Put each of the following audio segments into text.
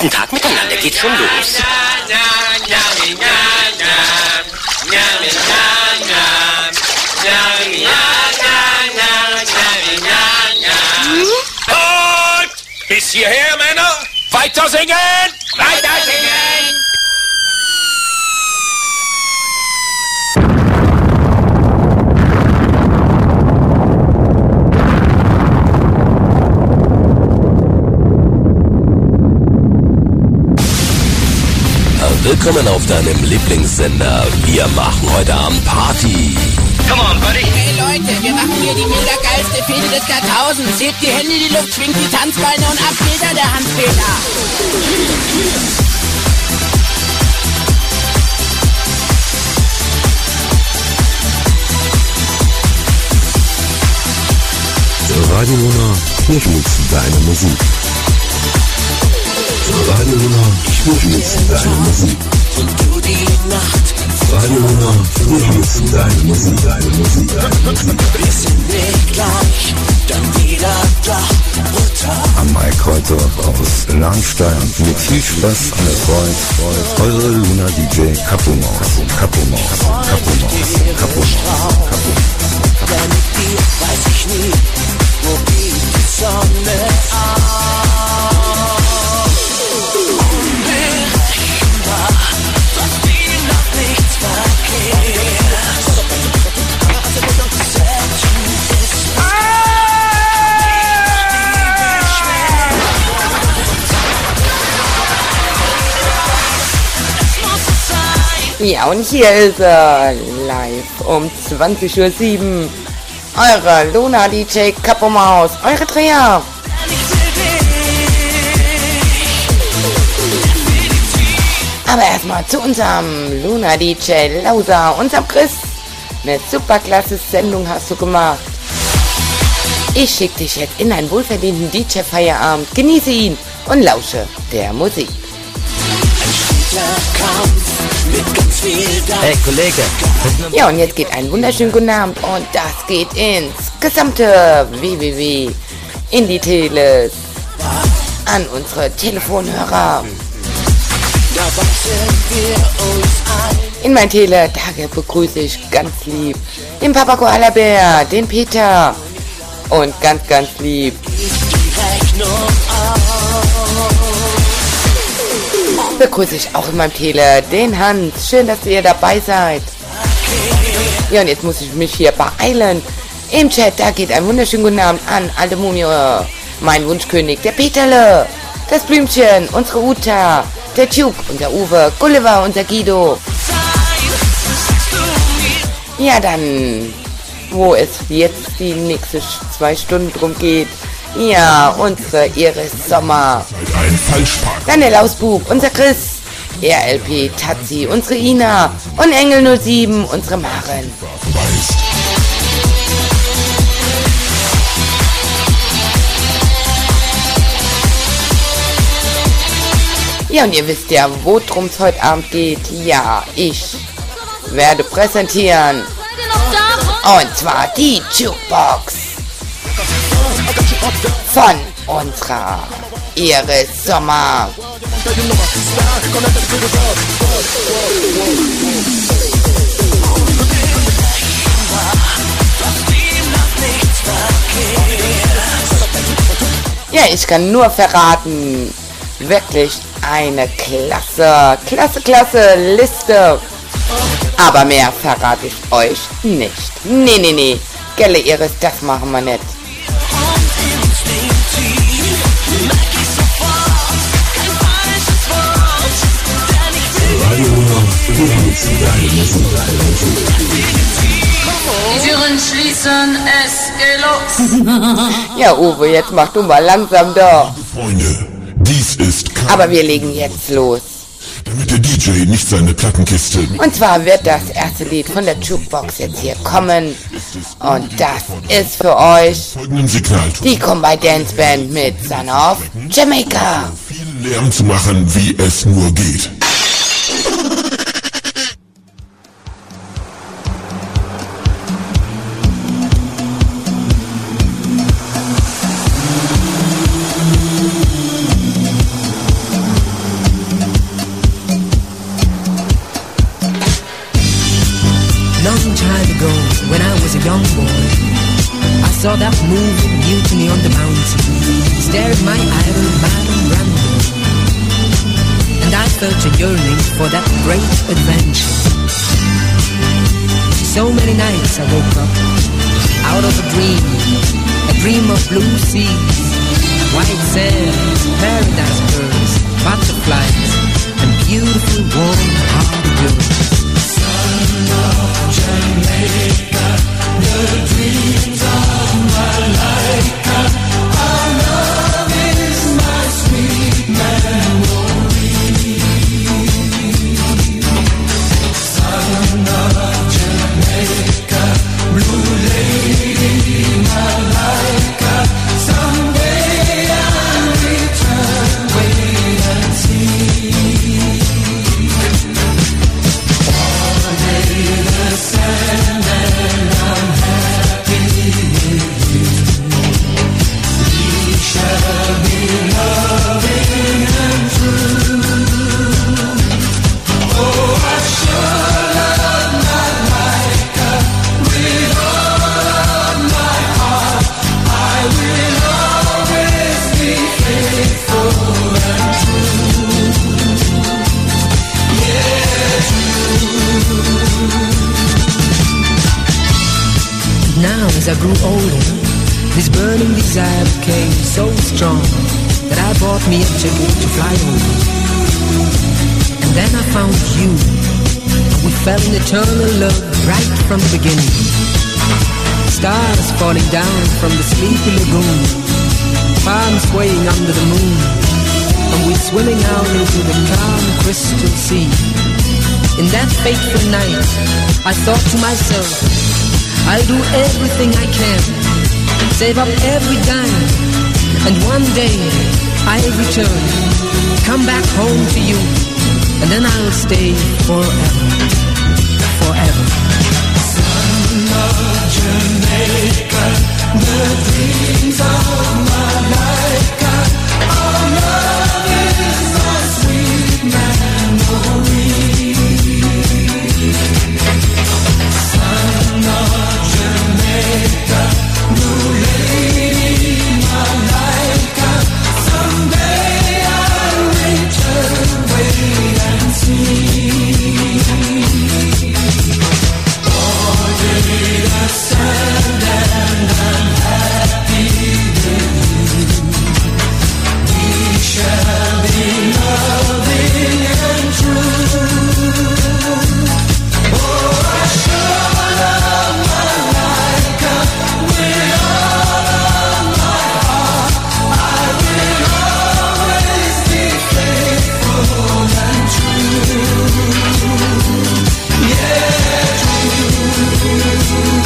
Guten Tag miteinander, geht schon los. Und bis hierher, Männer! Weiter singen! Weiter singen! Willkommen auf deinem Lieblingssender. Wir machen heute Abend Party. Come on, buddy. Hey Leute, wir machen hier die mega geilste Fete des Jahrtausends. Hebt die Hände in die Luft, schwingt die Tanzbeine und ab geht er, der Hans-Peter. Radio Luna, wir schmutzen deine Musik. Radio Luna, wir schmutzen deine Musik. Und du die Nacht. Radio Luna, wir schmutzen deine Musik, deine Musik, deine Musik. Wir sind nicht gleich, dann wieder da, Mutter. Am Mike heute aus Langstein. Mit viel Spaß an der Freude. Eure Luna DJ Kapomaus. Denn mit dir weiß ich nie, wo geht die Sonne auf. Unberechenbar, was wie noch nichts verkehrt. Selten ist Ja, und hier ist er, live um 20.07 Uhr. Eure Luna DJ Kapomaus, eure Dreher. Aber erstmal zu unserem Luna DJ Lauser, unserem Chris. Eine super klasse Sendung hast du gemacht. Ich schicke dich jetzt in einen wohlverdienten DJ-Feierabend. Genieße ihn und lausche der Musik. Hey, Kollege. Ja, und jetzt geht ein wunderschönen guten Abend und das geht ins gesamte www in die Teles an unsere Telefonhörer. In mein Tele, da begrüße ich ganz lieb den Papa Koala Bär, den Peter und ganz, ganz lieb begrüße ich auch in meinem Tele den Hans. Schön, dass ihr dabei seid. Ja, und jetzt muss ich mich hier beeilen. Im Chat, da geht ein wunderschönen guten Abend an alte Mumie, mein Wunschkönig, der Peterle, das Blümchen, unsere Uta, der Duke, unser Uwe, Gulliver, unser Guido. Ja, dann, wo es jetzt die nächsten 2 Stunden drum geht. Ja, unsere Iris Sommer. Dann der Lausbub, unser Chris. RLP Tazi, unsere Ina. Und Engel 07, unsere Maren. Ja, und ihr wisst ja, wo drum's heute Abend geht. Ja, ich werde präsentieren. Und zwar die Jukebox von unserer Iris Sommer. Ja, ich kann nur verraten, wirklich eine klasse Liste. Aber mehr verrate ich euch nicht. Nee. Gelle Iris, das machen wir nicht. Die Türen schließen, es geht los. Ja, Uwe, jetzt mach du mal langsam da. Freunde, dies ist kein... Aber wir legen jetzt los. Damit der DJ nicht seine Plattenkiste... Und zwar wird das erste Lied von der Jukebox jetzt hier kommen. Und das ist für euch folgendem Signal die Combine Dance Band mit Son of Jamaica. viel Lärm zu machen, wie es nur geht. young boy, I saw that moving mutiny on the mountain, stared my idol Madame Brando, and I felt a yearning for that great adventure. So many nights I woke up out of a dream of blue seas, white sands, paradise birds, butterflies, and beautiful warm-hearted girls. Son of Jamaica, the dreams of Malika, our love is my sweet memory. Son of Jamaica, blue lady Malika, someday I'll return, wait and see. All day the sand and I'm happy with you. We shall be loving and true. Oh, I sure love Malika with all of my heart. I will always be faithful and true. Yeah, true. Now as I grew older, this burning desire became so strong that I bought me a ticket to fly over. And then I found you. We fell in eternal love right from the beginning. Stars falling down from the sleepy lagoon, palms swaying under the moon, and we swimming out into the calm crystal sea. In that fateful night, I thought to myself, I'll do everything I can, save up every dime, and one day I'll return, come back home to you, and then I'll stay forever, forever. Son of Jamaica, the dreams of Malika, our love is my sweet memory. Son of Jamaica, blue lady Malika, someday I'll return, wait and see. All day the sand and I'm happy with you. We shall be loving and true. Oh, I sure love Malika with all of my heart. I will always be faithful and true. Yeah, true.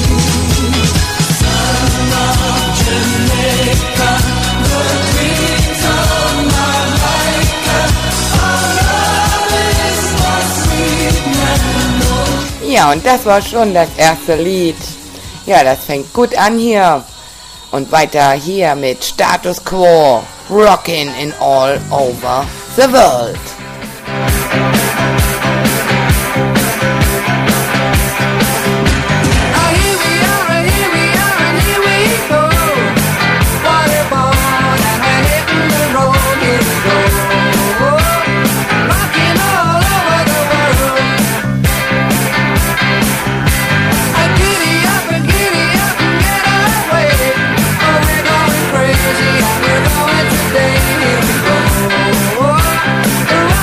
Son of Jamaica, the dreams of Malika, our love is my sweet memory. Ja, und das war schon das erste Lied. Ja, das fängt gut an hier. Und weiter hier mit Status Quo, Rockin' in all over the world. Crazy, and we're going today. Here we go.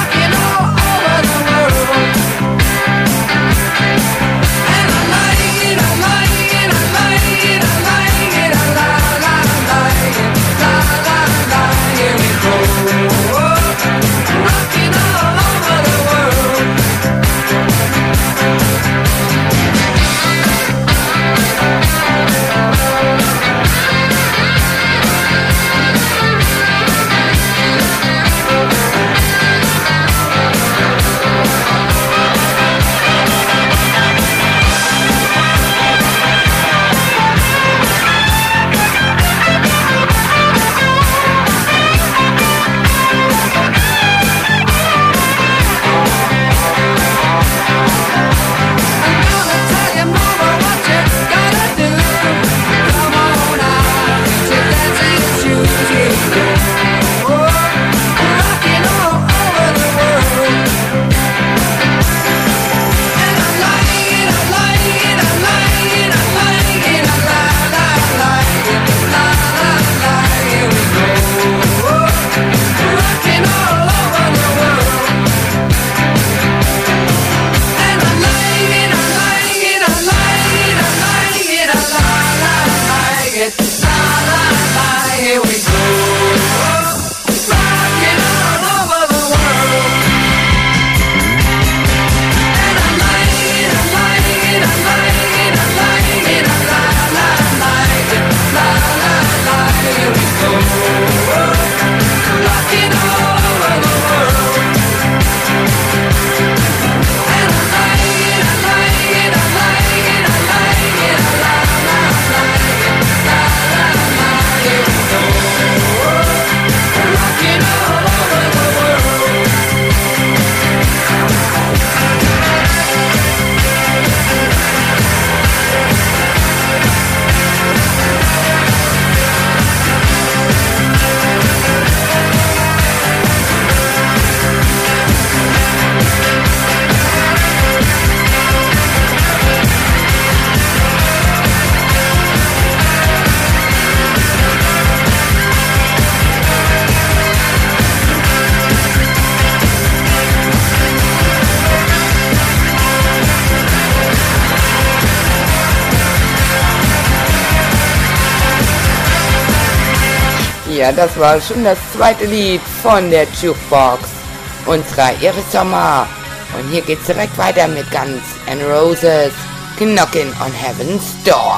Ja, das war schon das zweite Lied von der Jukebox unserer Iris Sommer. Und hier geht's direkt weiter mit Guns N' Roses, Knocking on Heaven's Door.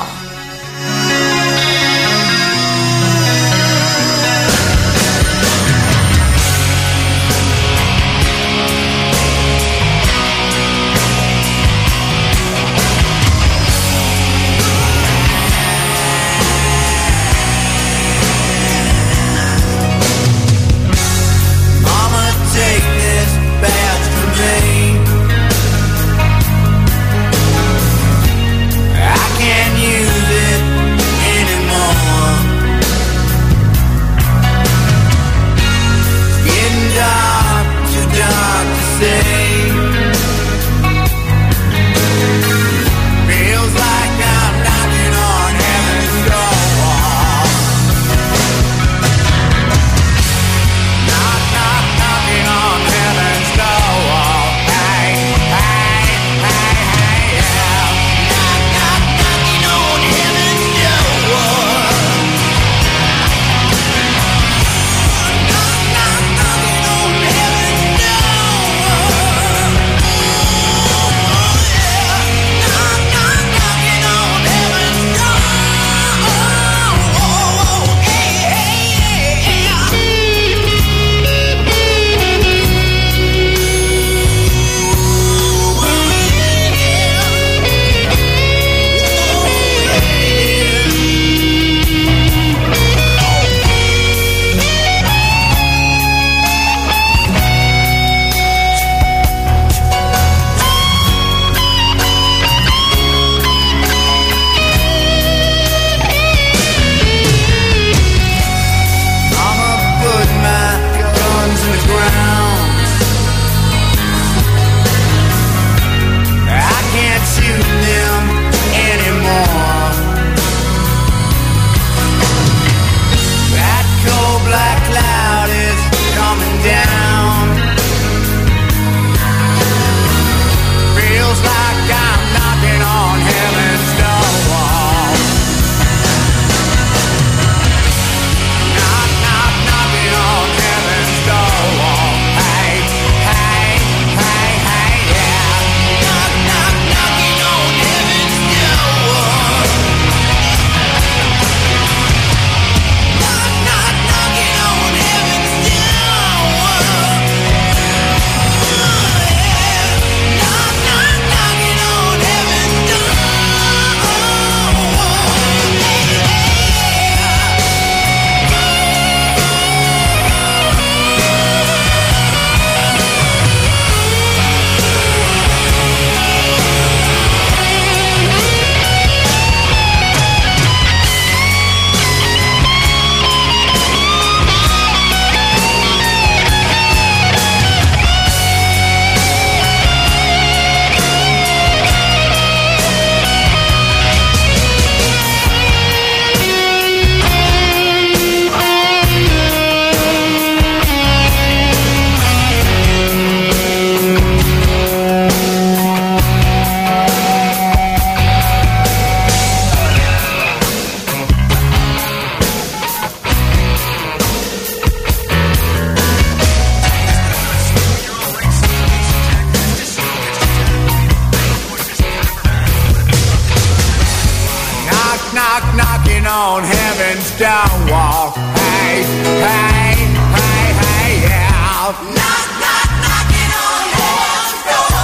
down wall. Hey, hey, hey, hey, yeah. Knock, knock, knocking on heaven's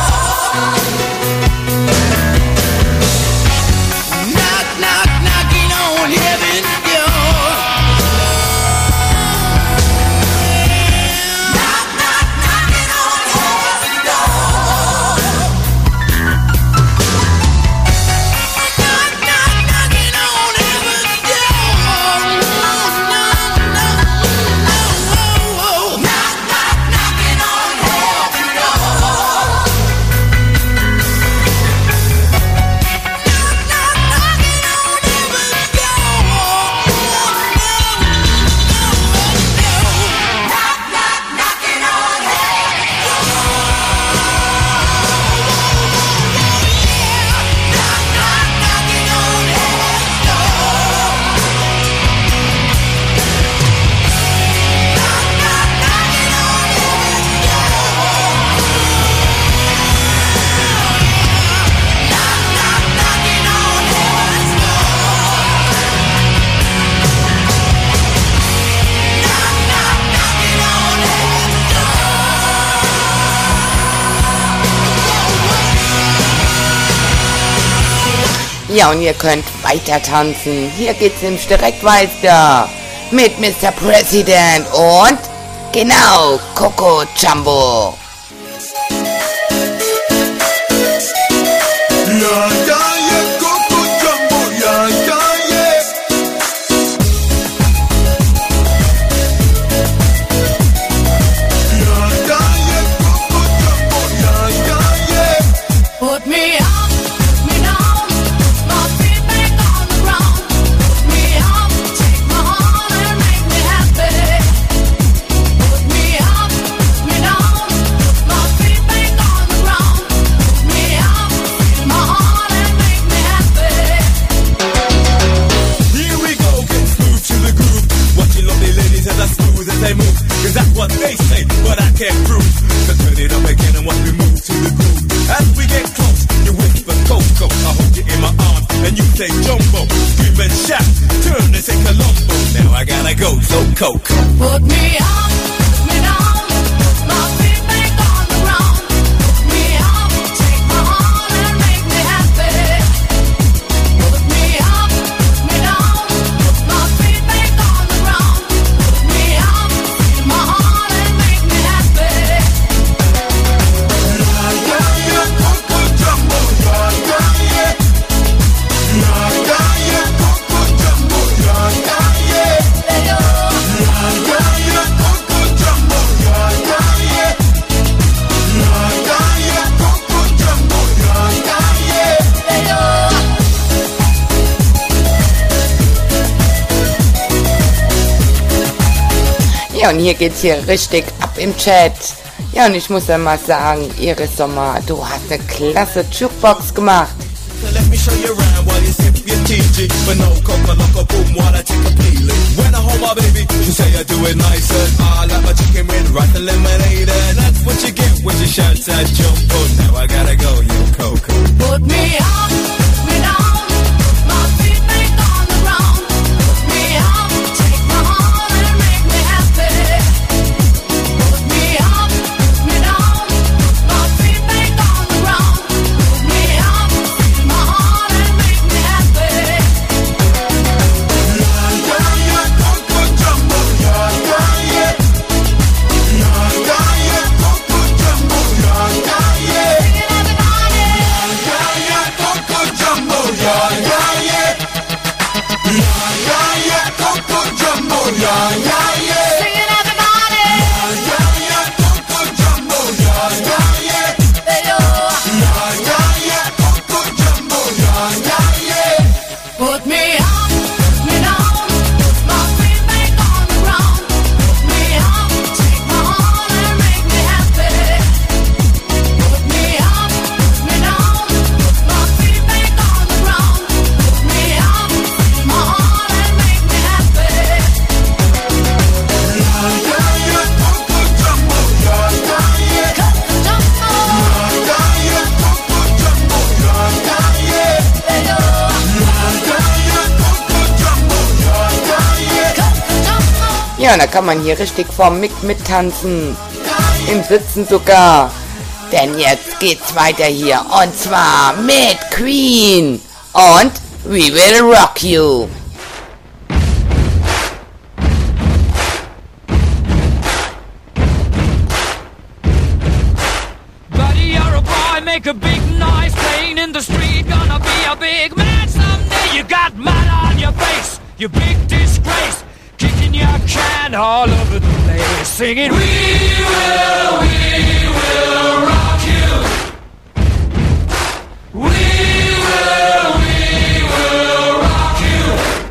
door. Knock, knock, knocking on heaven's door. Knock, knock, knocking on heaven's door. Knock, knock, knocking on heaven's door. No, no, no, no, no. Knock, knock, knocking Ja, und ihr könnt weiter tanzen. Hier geht's nämlich direkt weiter mit Mr. President und genau, Coco Jumbo. Ja, ja, yeah, Coco Jumbo, ja, ja, yeah. Ja, ja, yeah, Coco Jumbo, ja, ja, yeah. Put me up, put me down, my feet back on the ground. Put me up, take my heart and make me happy. Put me up, put me down, my feet back on the ground. Put me up, take my heart and make me happy. Here we go, get smooth to the groove. Watching lovely ladies as I smooth as they move. Cause that's what they say, but I can't prove. So turn it up again and watch me move to the groove. As we get close, you whisper Coco. I hold you in my arms and you say Jumbo. Scream and shout, turn and say Colombo. Now I gotta go, so Coco. Put me up, put me down, my feet back on the ground. Put me up, take my heart and make me happy. Put me up, put me down, my feet back on the ground. Put me up, take my heart and make me happy. Yeah, yeah, yeah, Coco Jumbo, yeah, yeah, yeah. Yeah, yeah, yeah, Coco Jumbo, yeah, yeah, yeah. Yeah, yeah, yeah, Coco Jumbo, yeah, yeah, yeah. Yeah, yeah, yeah, Coco Jumbo, yeah, yeah, yeah. Ja, und hier geht's hier richtig ab im Chat. Ja, und ich muss ja mal sagen, Iris Sommer, du hast eine klasse Jukebox gemacht. Let me show you around while you sip your TG. But no coca loco boom while I take a peeling. When I hold my baby, she say I do it nicer. I like my chicken with rice and lemonade. And that's what you get when you shout that Jumbo. Now I gotta go, yo Coco. Put me up, put me down, my feet back on the ground. Put me up, take my heart and make me happy. Put me up, put me down, my feet back on the ground. Put me up, take my heart and make me happy. Yeah, yeah, yeah, Coco Jumbo, yeah, yeah, yeah. Yeah, yeah, yeah, Coco Jumbo, yeah, yeah, yeah. Yeah, yeah, Coco Jumbo, yeah, yeah, yeah. Yeah, yeah, yeah, Coco Jumbo, yeah, yeah, yeah. Singing everybody. Yeah, yeah, Coco Jumbo, yeah, yeah, yeah. Yeah, yeah, yeah, Coco Jumbo, yeah, yeah, yeah. Put me up, put me down, my feet back on the ground. Put me up, take my heart and make me happy. Put me up, put me down, my feet back on the ground. Put me up, take my heart and make me happy. Yeah, yeah, yeah, Coco Jumbo, yeah, yeah, yeah. Coco Jumbo. Yeah, yeah, yeah, Coco Jumbo, yeah, yeah, yeah. Yeah, yeah, yeah, Coco Jumbo, yeah, yeah, yeah. Coco Jumbo. Ja, und da kann man hier richtig vorm Mick mittanzen. Im Sitzen sogar. Denn jetzt geht's weiter hier. Und zwar mit Queen. Und We Will Rock You. Buddy, you're a boy, make a big noise, playing in the street, gonna be a big man someday. You got mud on your face, you big disgrace, kicking your can all over the place, singing, we will rock you. We will rock you.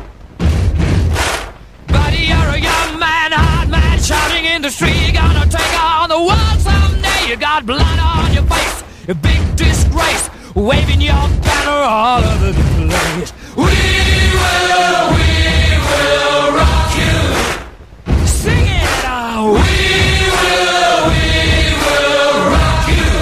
Buddy, you're a young man, hard man, shouting in the street, gonna take on the world someday. You got blood on your face, a big disgrace, waving your banner all over the place. We will rock you. Sing it out. We will rock you.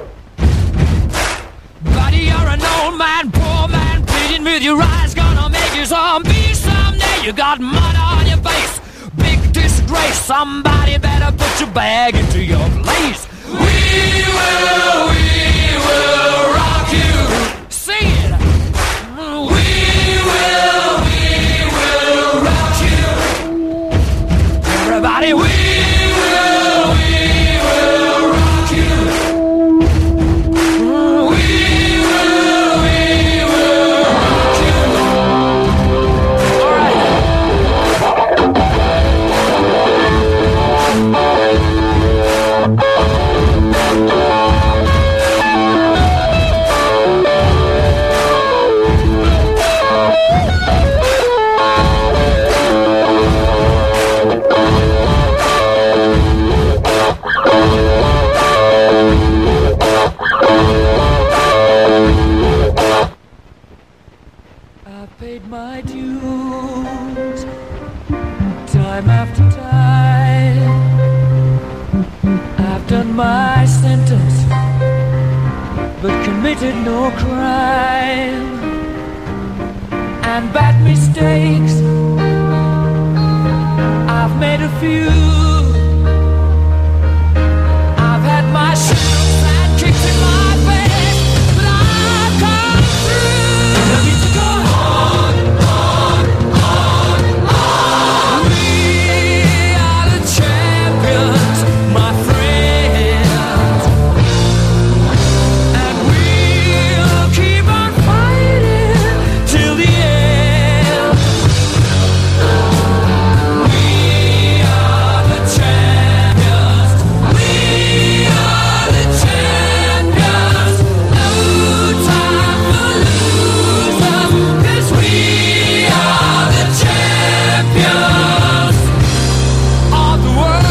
Buddy, you're an old man, poor man, pleading with your eyes, gonna make you zombie someday. You got mud on your face, big disgrace, somebody better put your bag into your place. We will rock you. Sing it. committed no crime and bad mistakes. I've made a few. I've had my shouts and kicks in my face, but I've come through. I need to go on. We are the champions, my friends, and we'll keep on fighting till the end. We are the champions. We are the champions. No time for losers, 'cause we are the champions of the world.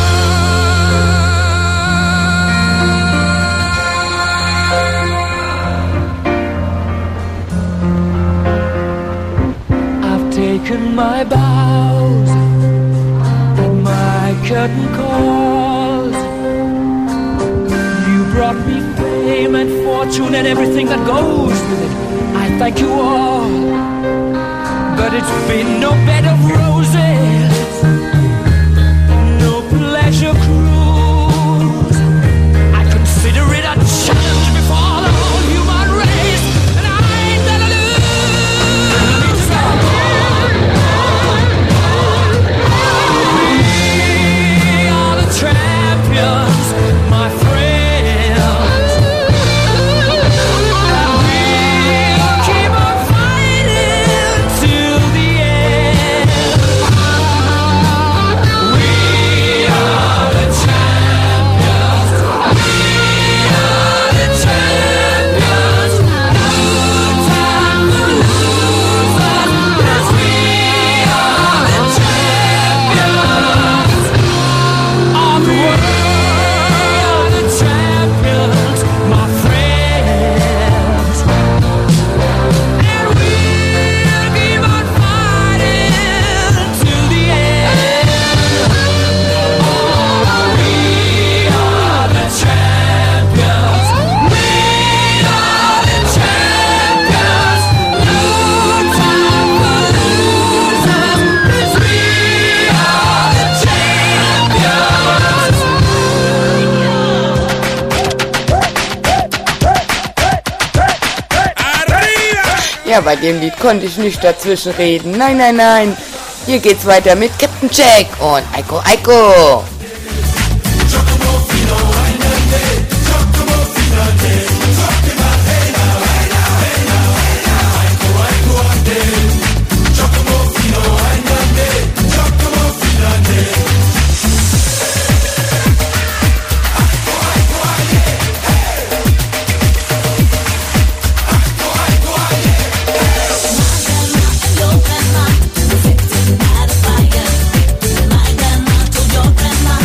I've taken my bows and my curtain calls. You brought me fame and fortune and everything that goes with it. I thank you all, but it's been no bed of roses, no pleasure cruise. I consider it a challenge before the whole human race, and I ain't gonna lose. We are the champions, my friends, and we'll keep on fighting till the end. We are the champions. We are the champions. No time for losers, 'cause we are the champions of the world. The champions, my friends, and we'll keep on fighting till the end. We are the champions. We are the champions. No time for losers, 'cause we are the champions. Ja, bei dem Lied konnte ich nicht dazwischen reden. Nein, nein, nein. Hier geht's weiter mit Captain Jack und Aiko Aiko. Your grandma,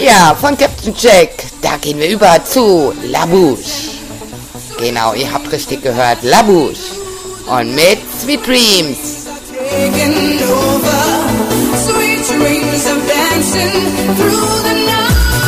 Ja, von Captain Jack, da gehen wir über zu La Bouche. Genau, ihr habt richtig gehört, La Bouche. Und mit Sweet Dreams. Taking over, sweet dreams of dancing through the night.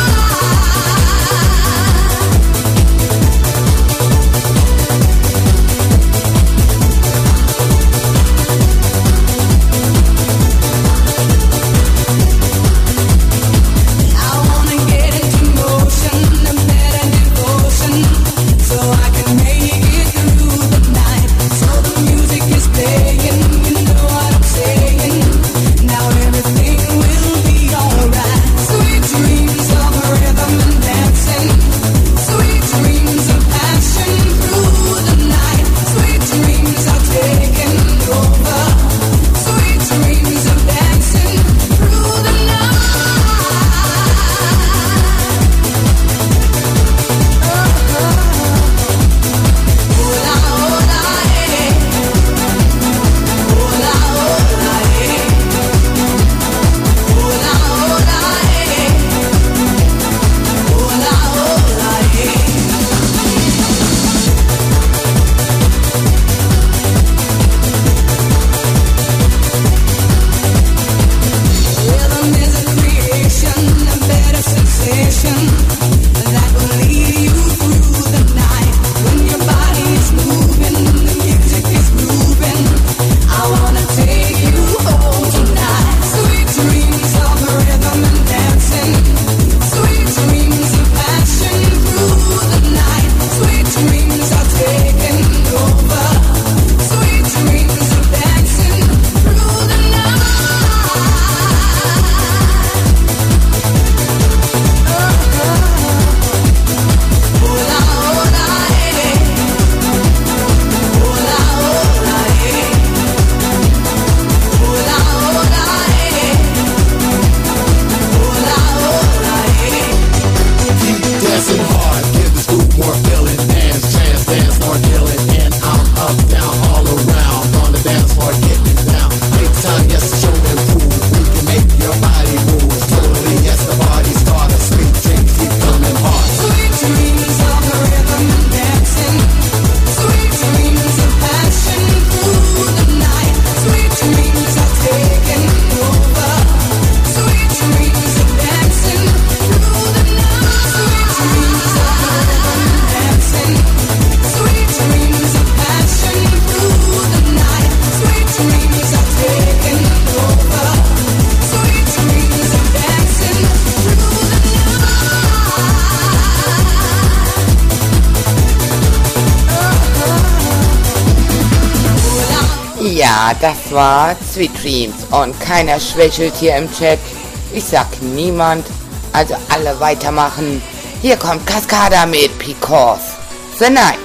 Ja, das war Sweet Dreams und keiner schwächelt hier im Chat. Ich sag niemand, also alle weitermachen. Hier kommt Cascada mit Because the Night.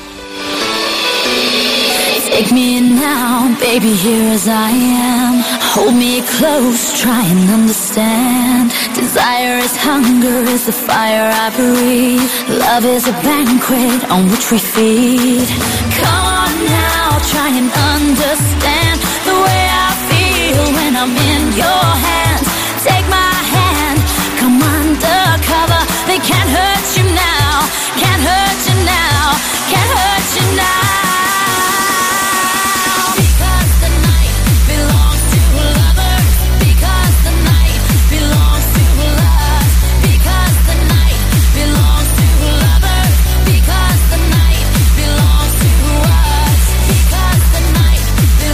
Take me now, baby, here as I am. Hold me close, try and understand. Desire is hunger, is the fire I breathe. Love is a banquet on which we feed. Come on now, try and understand the way I feel when I'm in your hands. Take my hand, come undercover. They can't hurt you now, can't hurt you now, can't hurt you now. Because the night belongs to us.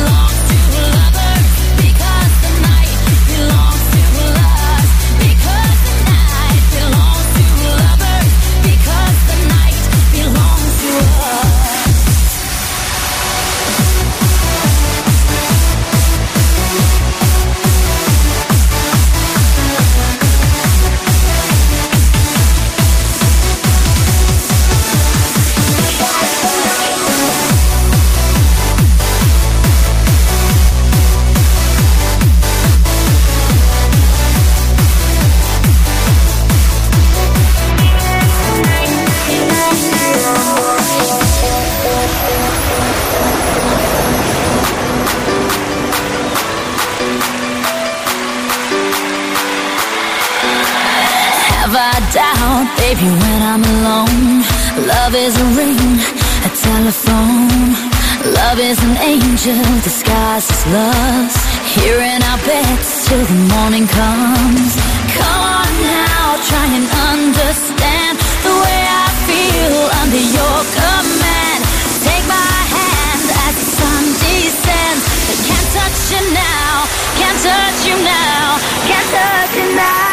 doubt, baby, when I'm alone. Love is a ring, a telephone. Love is an angel disguised as lust. Here in our beds till the morning comes. Come on now, try and understand the way I feel under your command. Take my hand as the sun descends. I can't touch you now, can't touch you now, can't touch you now.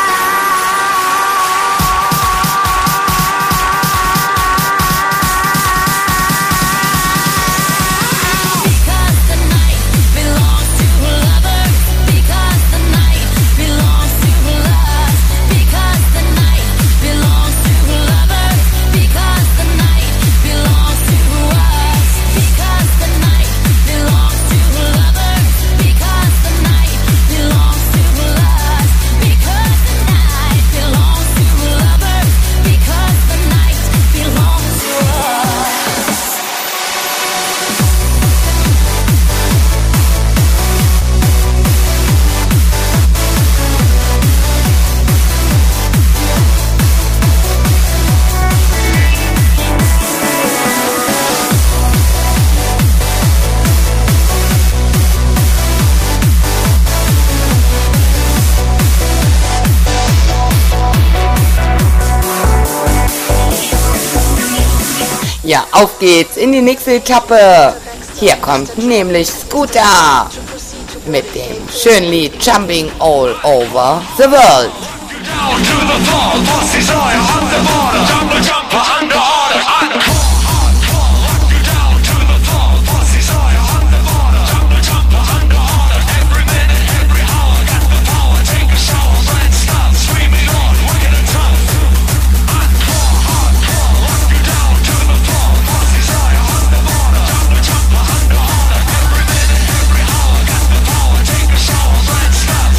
Ja, auf geht's in die nächste Etappe. Hier kommt nämlich Scooter mit dem schönen Lied Jumping All Over the World.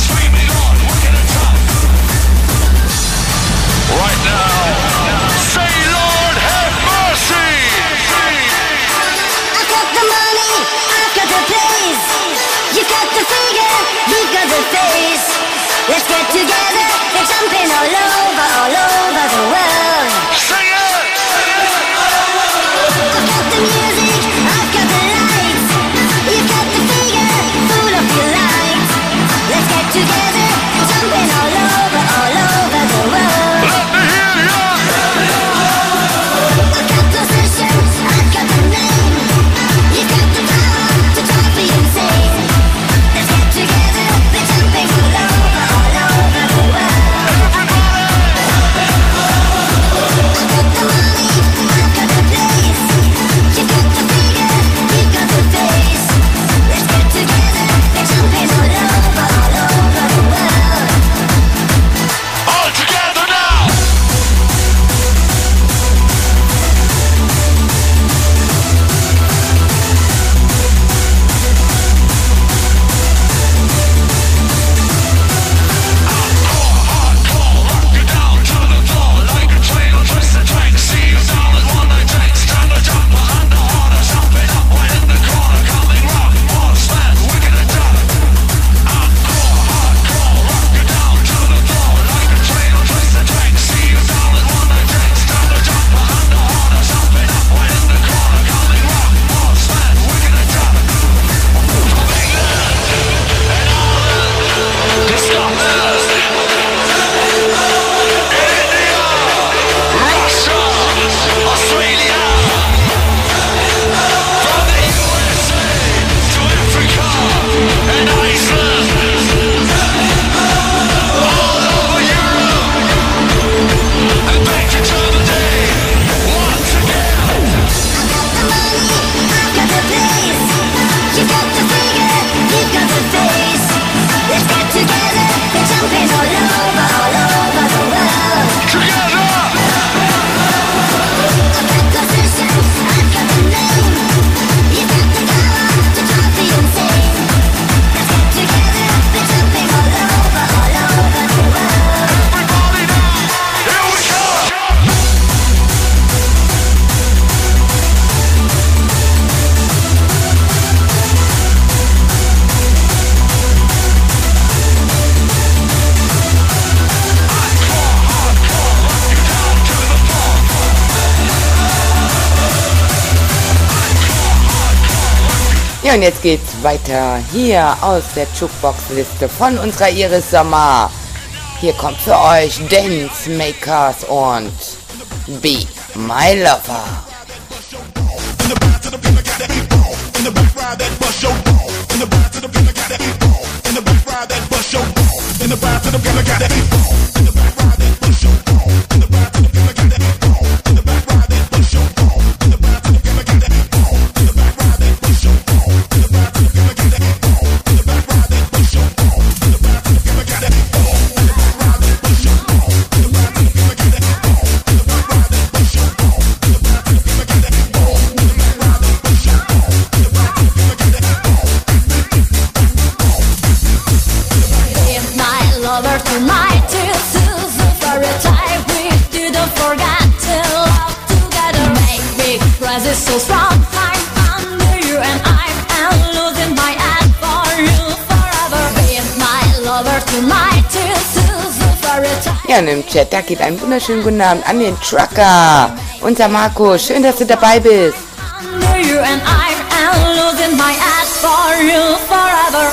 Say Ja, und jetzt geht's weiter hier aus der Jukebox-Liste von unserer Iris Sommer. Hier kommt für euch Dance Makers und Be My Lover. So strong, I'm under you and I'm losing my head for you forever. Be my lover tonight till ja, und im Chat, da geht einen wunderschönen guten Abend an den Trucker. Unser Marco, schön, dass du dabei bist. Under you and I'm losing my head for you forever.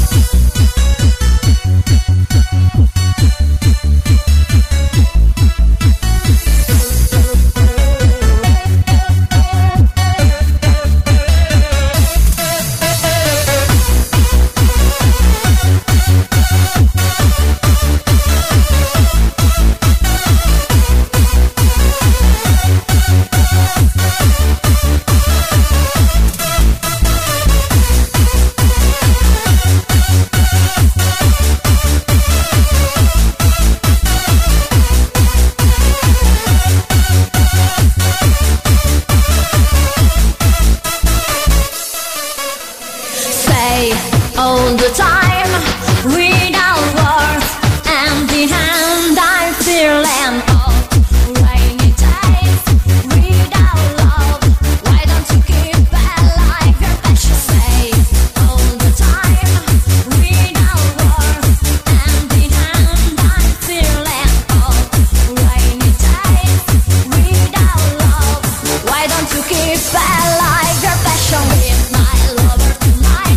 All the time, without words, empty hand, I'm feeling old. Rainy days, without love, why don't you keep alive your passion? Say all the time, without words, empty hand, I'm feeling old. Rainy days, without love, why don't you keep alive your passion with my lover tonight?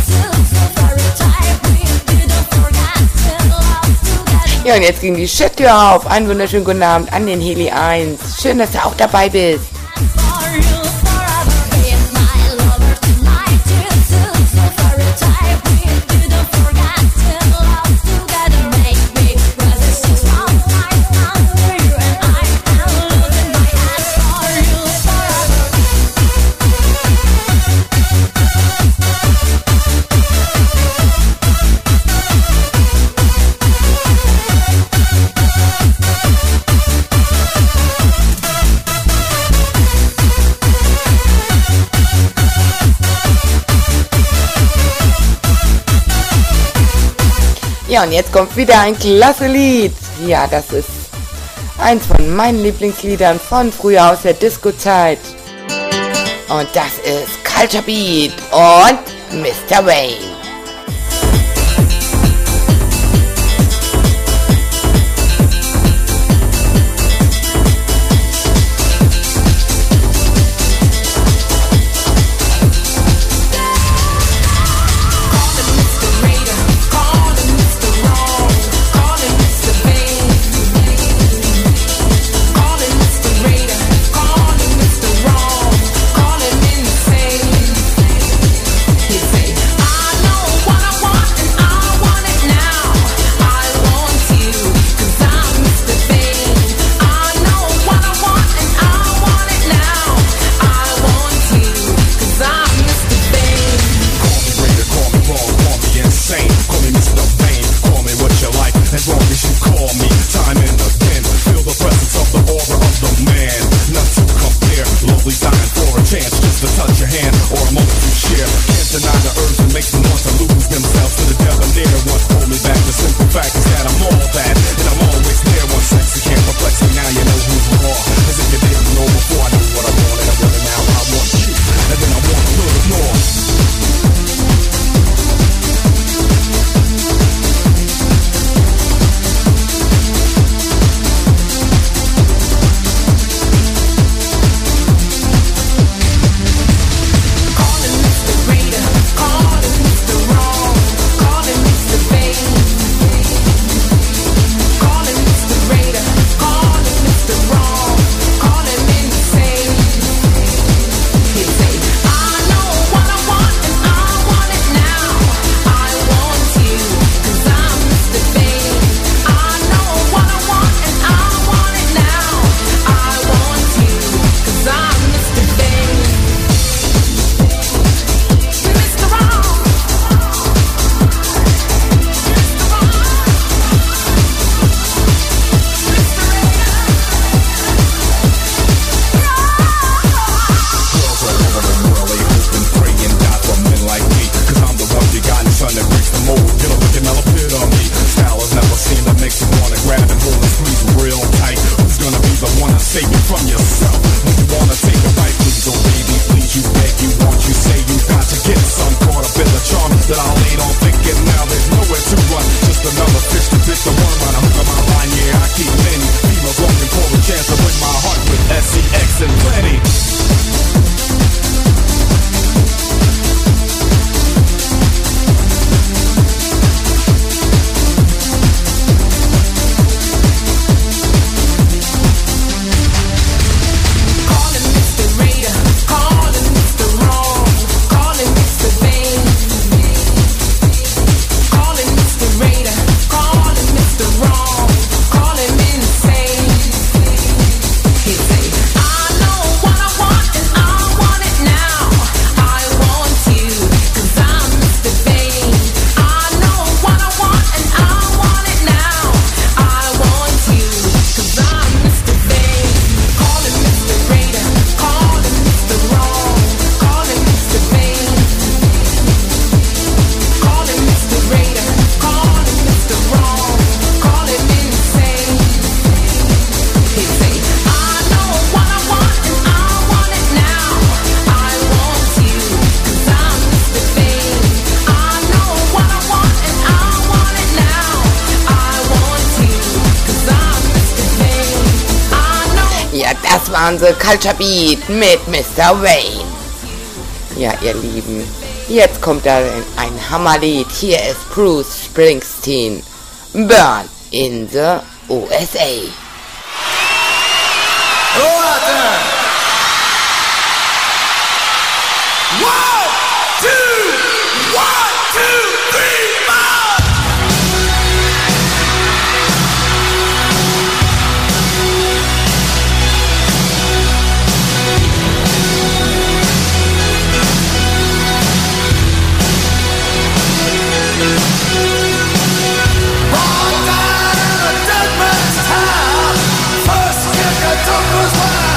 Ja, und jetzt ging die Chat-Tür auf. Einen wunderschönen guten Abend an den Heli 1. Schön, dass du auch dabei bist. Ja, und jetzt kommt wieder ein klasse Lied. Ja, das ist eins von meinen Lieblingsliedern von früher aus der Disco-Zeit. Und das ist Culture Beat und Mr. Wayne. I female epitome. Style has never seen that makes you wanna grab and hold and squeeze real tight. Who's gonna be the one to save you from yourself? When you wanna take a bite, please, oh baby, please, you beg, you want, you say you got to get some. Caught up in the charm that I laid on thinking now there's nowhere to run. Just another fish to bitch, the one by the hook of my line. Yeah, I keep many females looking for a chance to win my heart with SEX and plenty. Das war unser Culture Beat mit Mr. Wayne. Ja, ihr Lieben, jetzt kommt da ein Hammerlied. Hier ist Bruce Springsteen. Burn in the USA. Born down in a dead man's town. First kick I took was when I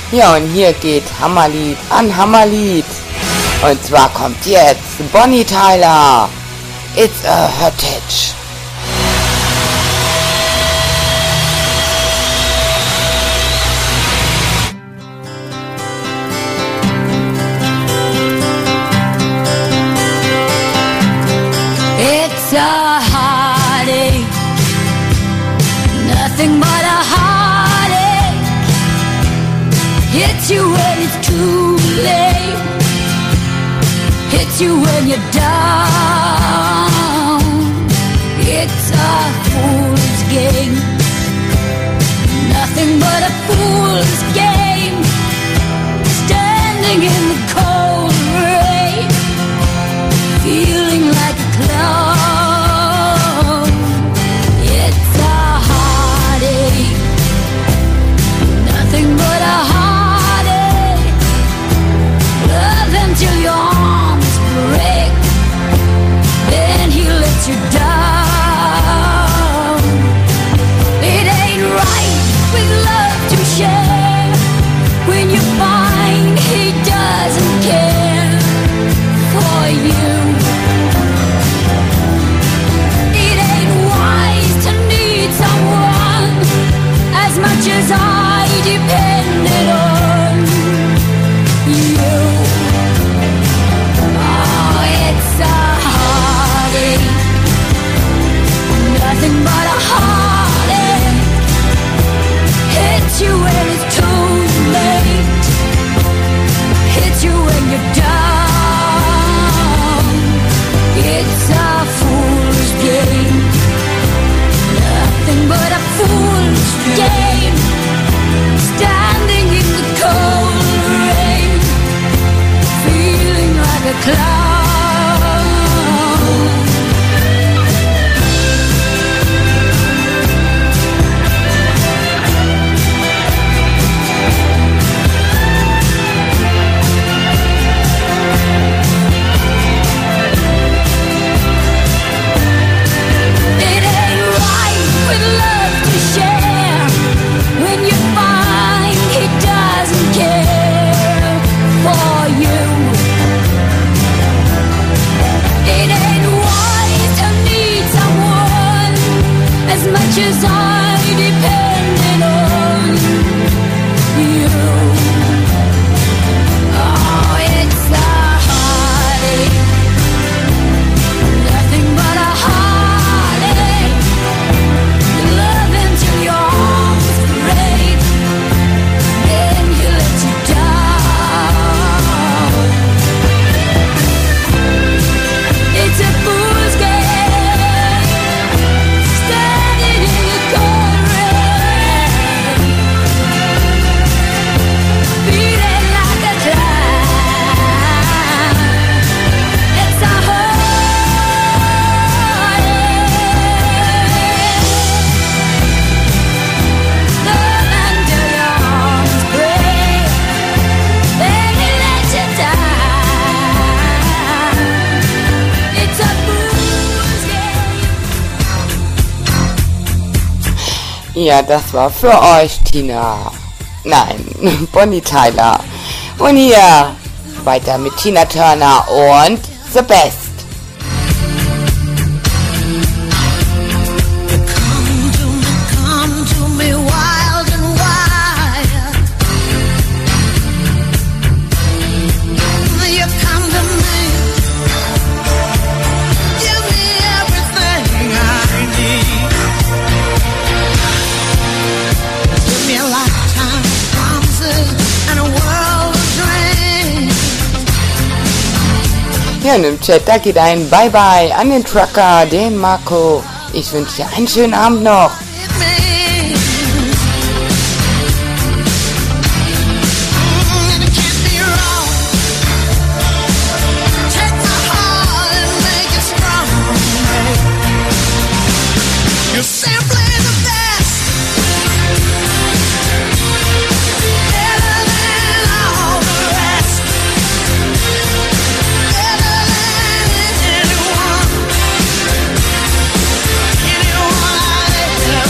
Ja, und hier geht Hammerlied an Hammerlied. Und zwar kommt jetzt Bonnie Tyler. It's a Heritage. It's a heartache, nothing but a heartache. Hits you when it's too late, hits you when you're down. It's a fool's game, nothing but a fool's game. Standing in the cold rain, feeling like a clown. It's a heartache, nothing but a heartache. Love until your arms break, then he lets you down. It ain't right with love to share when you find he doesn't care for you. It ain't wise to need someone as much as I depended on you. Oh, it's a heartache, nothing but a heartache. Hits you when it's too late, hits you when you're down. It's a fool's game, nothing but a fool's game. Standing in the cold rain, feeling like a clown. It ain't right with love to share when you find he doesn't care for you. It ain't wise to need someone as much as I depended on you. Oh, it's a heartache, nothing but a heartache. Love until your arms break, then he lets you down. It's a fool's game, standing in the cold rain, feeling like a clown. It's a heartache, love until your arms break, then he lets you down. It's a fool's game. Ja, das war für euch, Tina. Nein, Bonnie Tyler. Und hier weiter mit Tina Turner und The Best. Come to me wild and wild. You come to me, give me everything I need. Give me a lifetime of promises and a world of dreams. Ja, und im Chat, da geht ein Bye-Bye an den Trucker, den Marco. Ich wünsche dir einen schönen Abend noch. You're simply the best, better than all the rest, better than anyone I've ever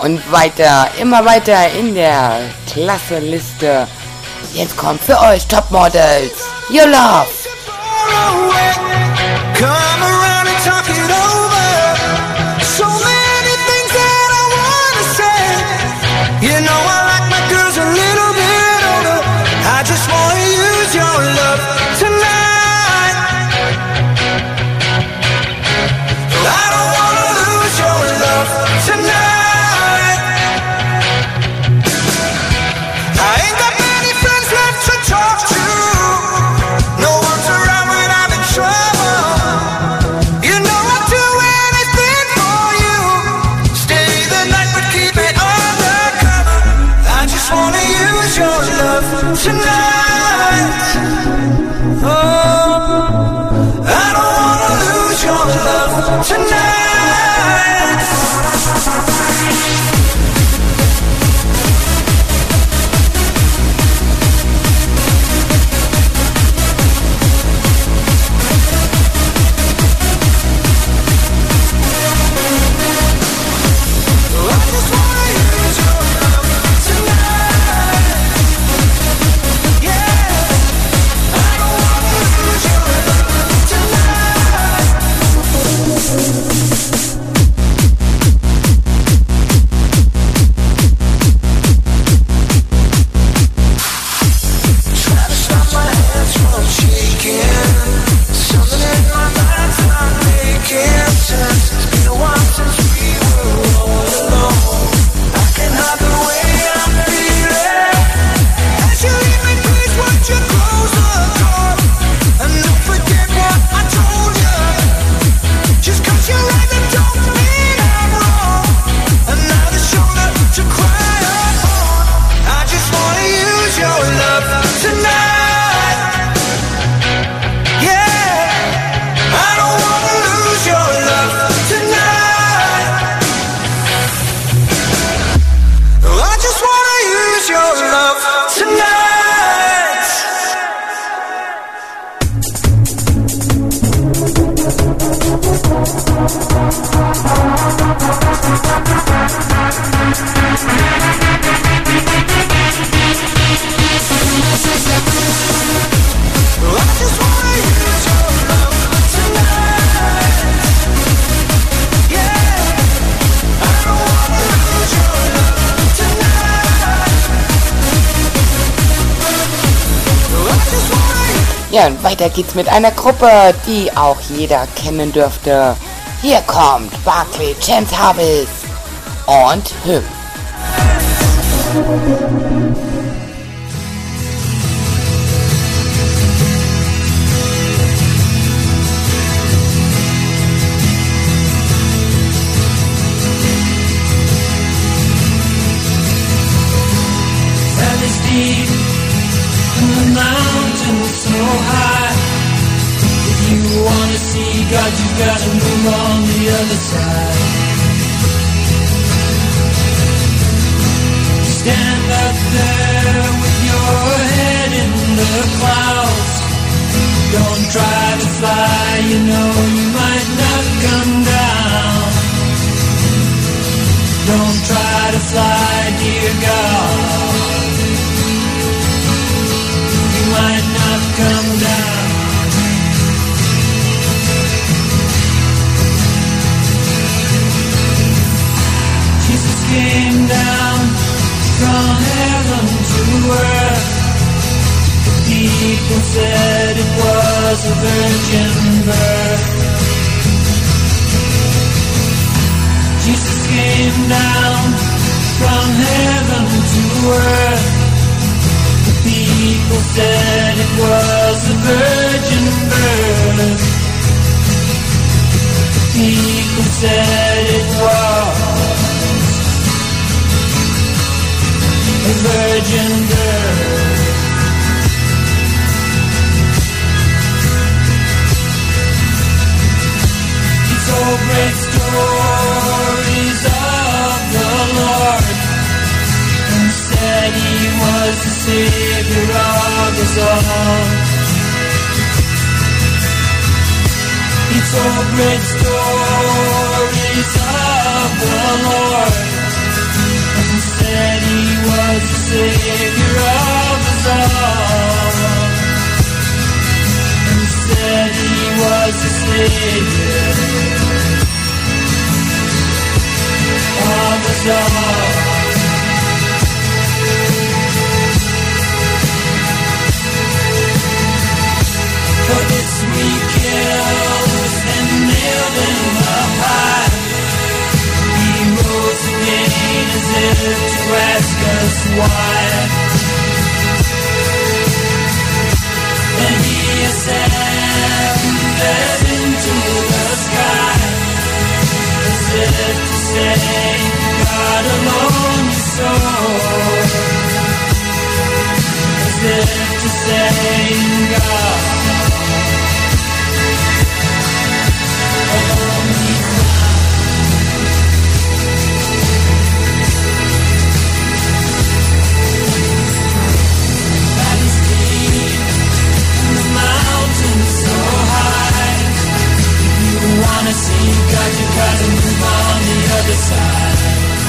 Und weiter, immer weiter in der Klassenliste. Jetzt kommt für euch Topmodels Your Love. Come around and talk it over. So many things that I wanna say. You know I like my girls a little bit older. I just wanna use your love tonight. I don't wanna lose your love tonight. I ain't got many friends left to talk to. No one's around when I'm in trouble. You know I'd do anything for you. Stay the night but keep it undercover. I just wanna use your love tonight. Oh, I don't wanna lose your love tonight. Ja, und weiter geht's mit einer Gruppe, die auch jeder kennen dürfte. Hier kommt Barclay, Chance Harvest und Hymn. Deep in the mountains so high. If you wanna see God, you gotta move on the other side. Stand up there with your head in the clouds. Don't try to fly, you know you might not come down. Don't try to fly, dear God. Might not come down. Jesus came down from heaven to earth. The people said it was a virgin birth. Jesus came down from heaven to earth. People said it was a virgin birth. People said it was a virgin birth. He told great stories of the Lord. Said he was the Savior of us all. He told great stories of the Lord. was the savior of us all, and said he was the savior of us all. For this we killed and nailed in the pile. He rose again as if to ask us why. Then he ascended into the sky, as if to say, God alone is soul. As if to say, God alone is wanna see God, you gotta move on the other side.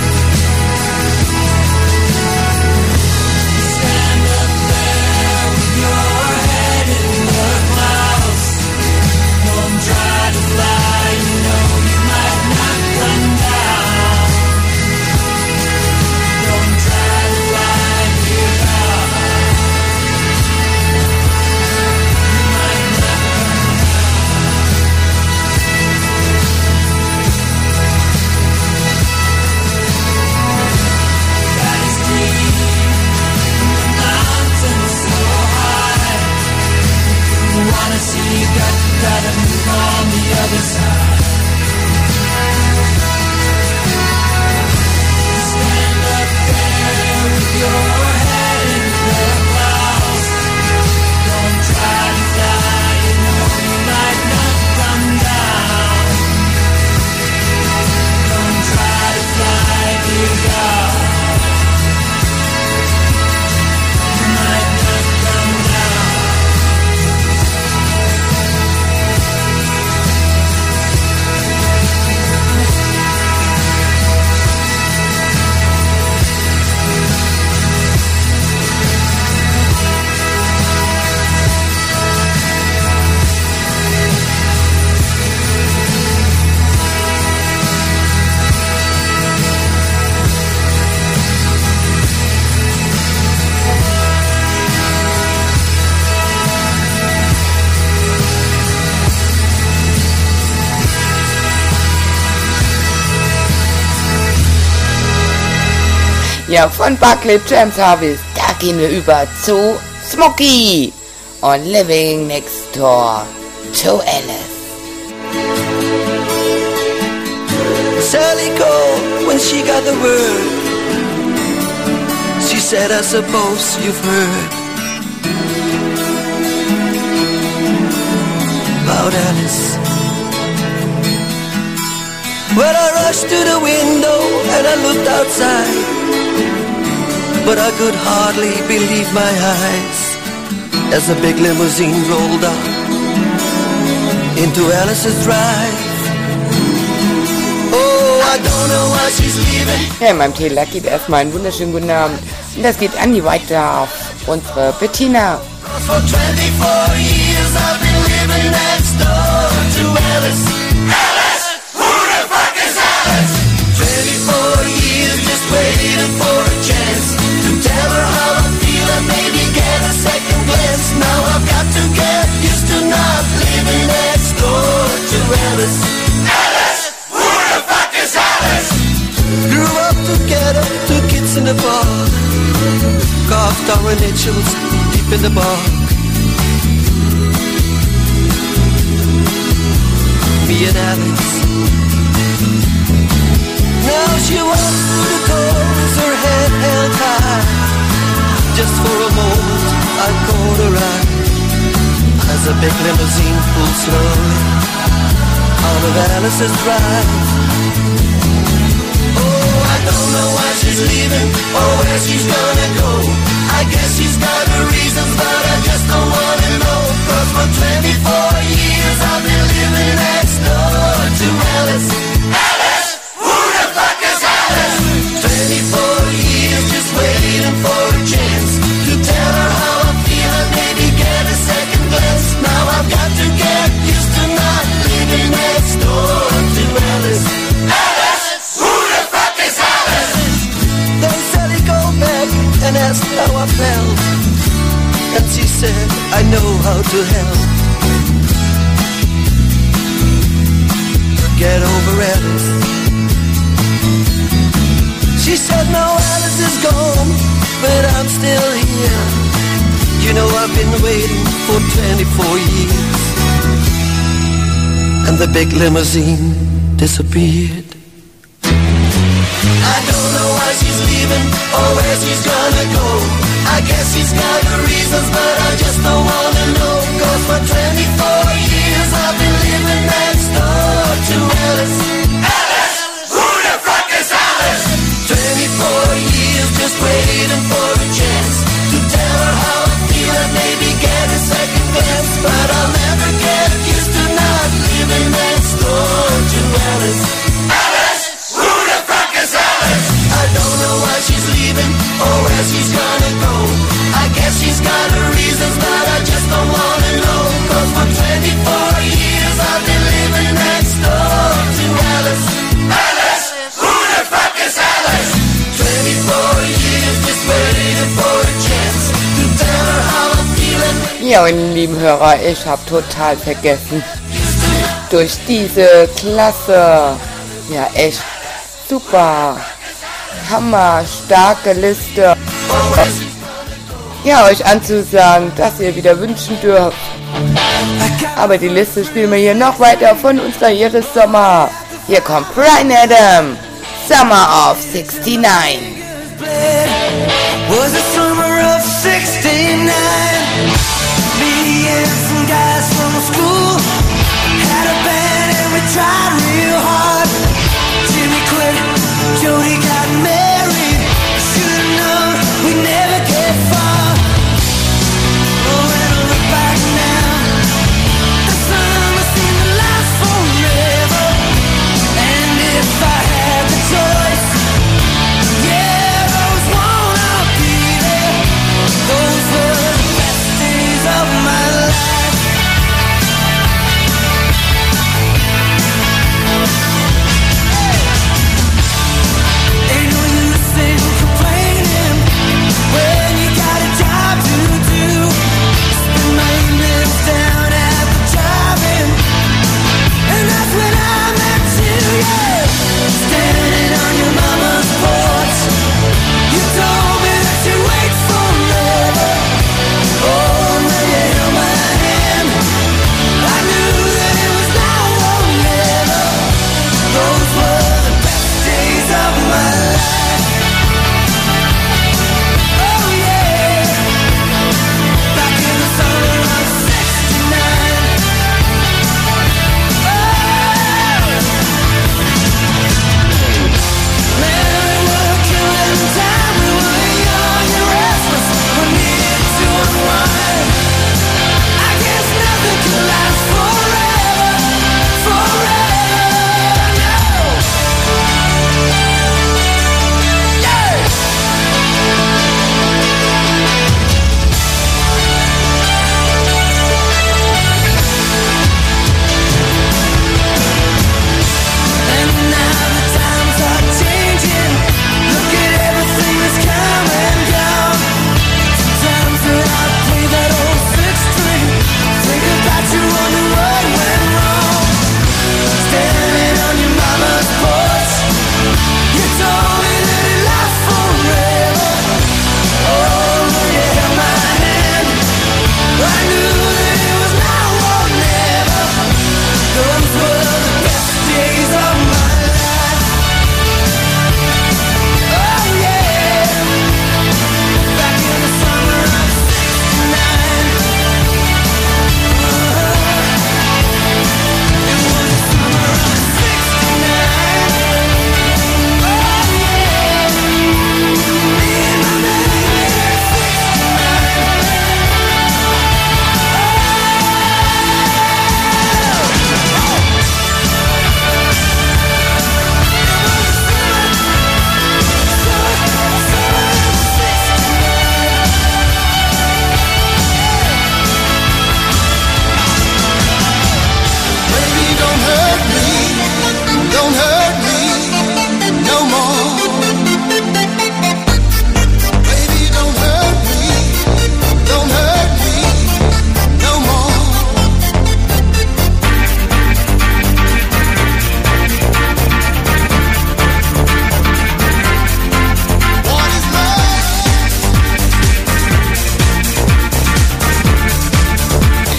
Stand up there with your head in the clouds. Don't try to fly, you know you might not come down. Don't try to fly, dear God. You might not come down. God is deep in the mountains so high. You wanna see God, you gotta move on the other side. Stand up there with your head in the clouds. Don't try to fly, you know you might not come down. Don't try to fly, dear God. You might not come down. Ja, von Barclay James Harvest, da gehen wir über zu Smokey und Living Next Door to Alice. Sally called when she got the word. She said, I suppose you've heard about Alice. Well, I rushed to the window and I looked outside, but I could hardly believe my eyes as a big limousine rolled up into Alice's drive. Oh, I don't know why she's leaving. Ja, in meinem Teller geht erstmal einen wunderschönen guten Abend. Und das geht an die weiter auf unsere Bettina. For 24 years I've been living next door to Alice. Alice! Who the fuck is Alice? 24 years just waiting for a chance to tell her how I feel and maybe get a second glance. Now I've got to get used to not living next door to Alice. Alice! Who the fuck is Alice? Grew up together, 2 kids in the park, carved our initials deep in the bark. Me and Alice. Now she walks through the doors, her head held high. Just for a moment I caught her eye as a big limousine pulled slowly out of Alice's drive. Oh, I don't know why she's leaving or where she's gonna go. I guess she's got her reasons, but I just don't wanna know. 'Cause for 24 years I've been living next door to Alice. Alice! Who the fuck is Alice? 24 years just waiting to help get over Alice. She said, no, Alice is gone, but I'm still here. You know I've been waiting for 24 years. And the big limousine disappeared. I don't know why she's leaving or where she's gonna go. I guess she's got her reasons, but I just don't wanna know. 'Cause for 24 years I've been living next door to Alice. Alice! Who the fuck is Alice? 24 years just waiting for a chance to tell her how I feel and maybe get a second glance. But I'll never get used to not living next door to Alice. Alice! Who the fuck is Alice? I don't know why she's leaving or where she's gonna go. I guess she's got her reasons, but I just don't wanna know. 'Cause for 24 years I've been living next door to Alice. Alice! Who the fuck is Alice? 24 years just waiting for a chance to tell her how I'm feeling. Ja, meine lieben Hörer, ich habe total vergessen. Durch diese Klasse, ja echt super, hammer, starke Liste, ja, euch anzusagen, dass ihr wieder wünschen dürft. Aber die Liste spielen wir hier noch weiter von unserer Iris Sommer. Hier kommt Bryan Adams, Summer of 69. Was the summer of 69. Me and some guys from school had a band and we tried real hard. Jimmy quit, Jody got married. Should've known we never get far. Oh, when I look back now, the summer seemed to last forever. And if I had the choice, yeah, those won't all be there. Those were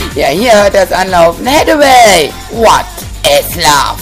Ja, hier hört das Anlaufen. Hathaway, what is love?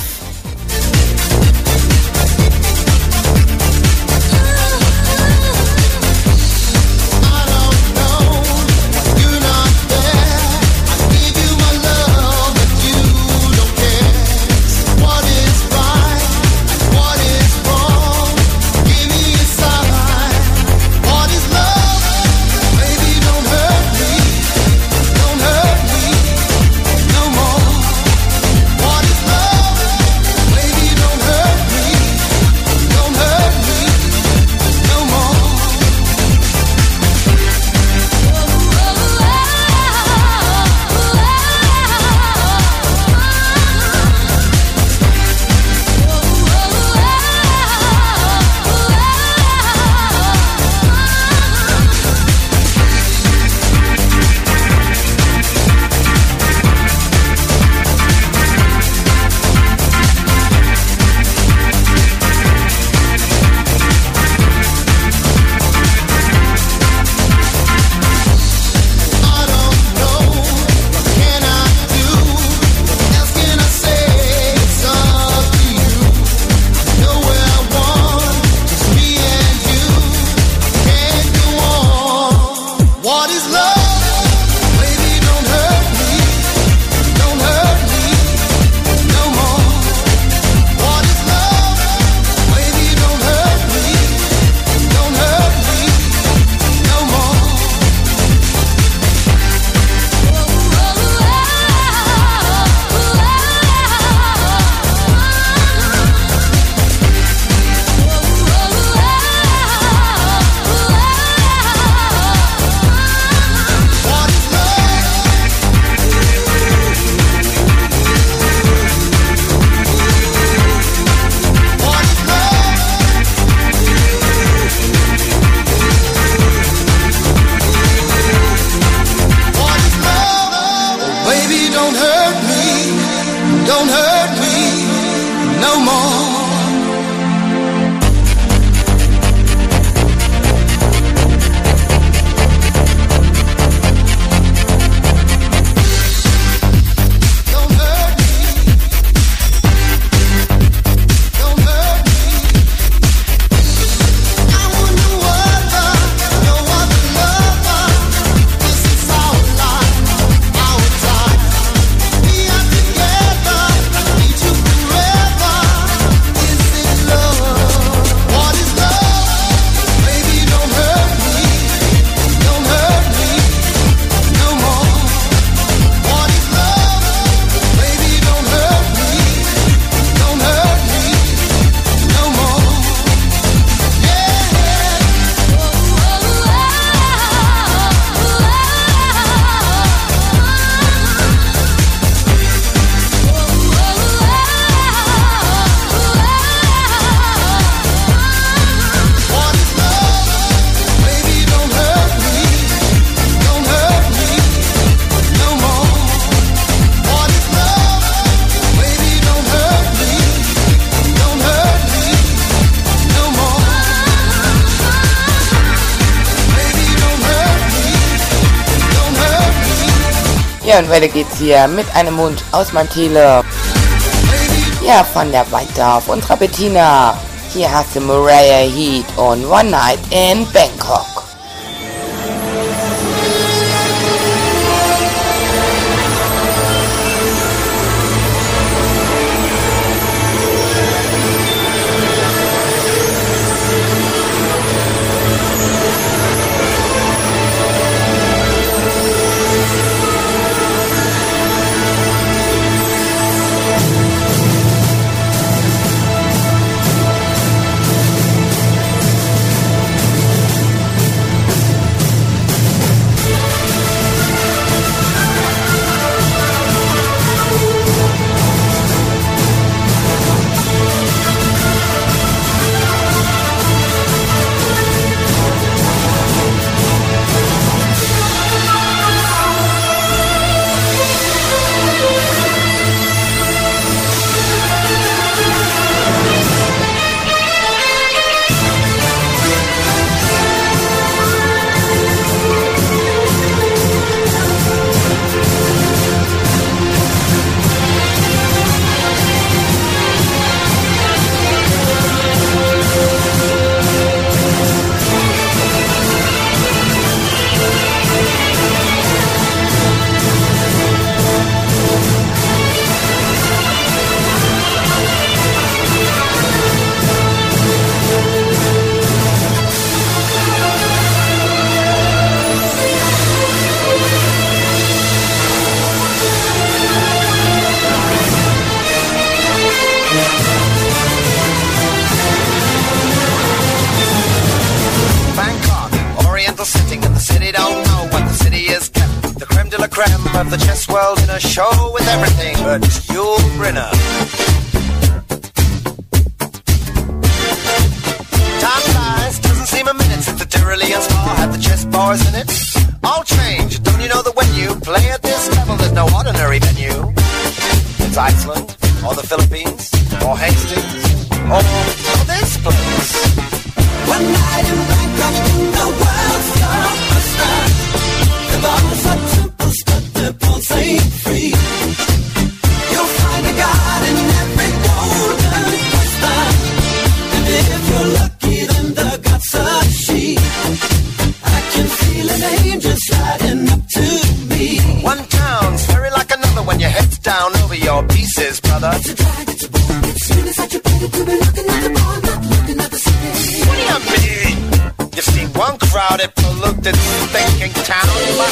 Ja, und weiter geht's hier mit einem Wunsch aus meinem Tele. Ja, von der Weitdorf, unserer Bettina. Hier hast du Mariah Heat und One Night in Bangkok. the chess world in a show with everything but Yul Brynner. Time flies, doesn't seem a minute since the Tyrolean spa had the chess bars in it. All change, don't you know that when you play at this level, there's no ordinary venue? It's Iceland, or the Philippines, or Hastings, or this place. One night in Bangkok, the world's blockbuster. The bars are temples, but the pulse ain't free. You'll find a god in every golden oyster. And if you're lucky, then the god's a she. I can feel an angel sliding up to me. One town's very like another when your head's down over your pieces, brother. It's a drag, it's a bore. It's really such a pity to be looking at the bar, not looking at the city. What do you mean? You've seen one crowded, polluted, stinking town.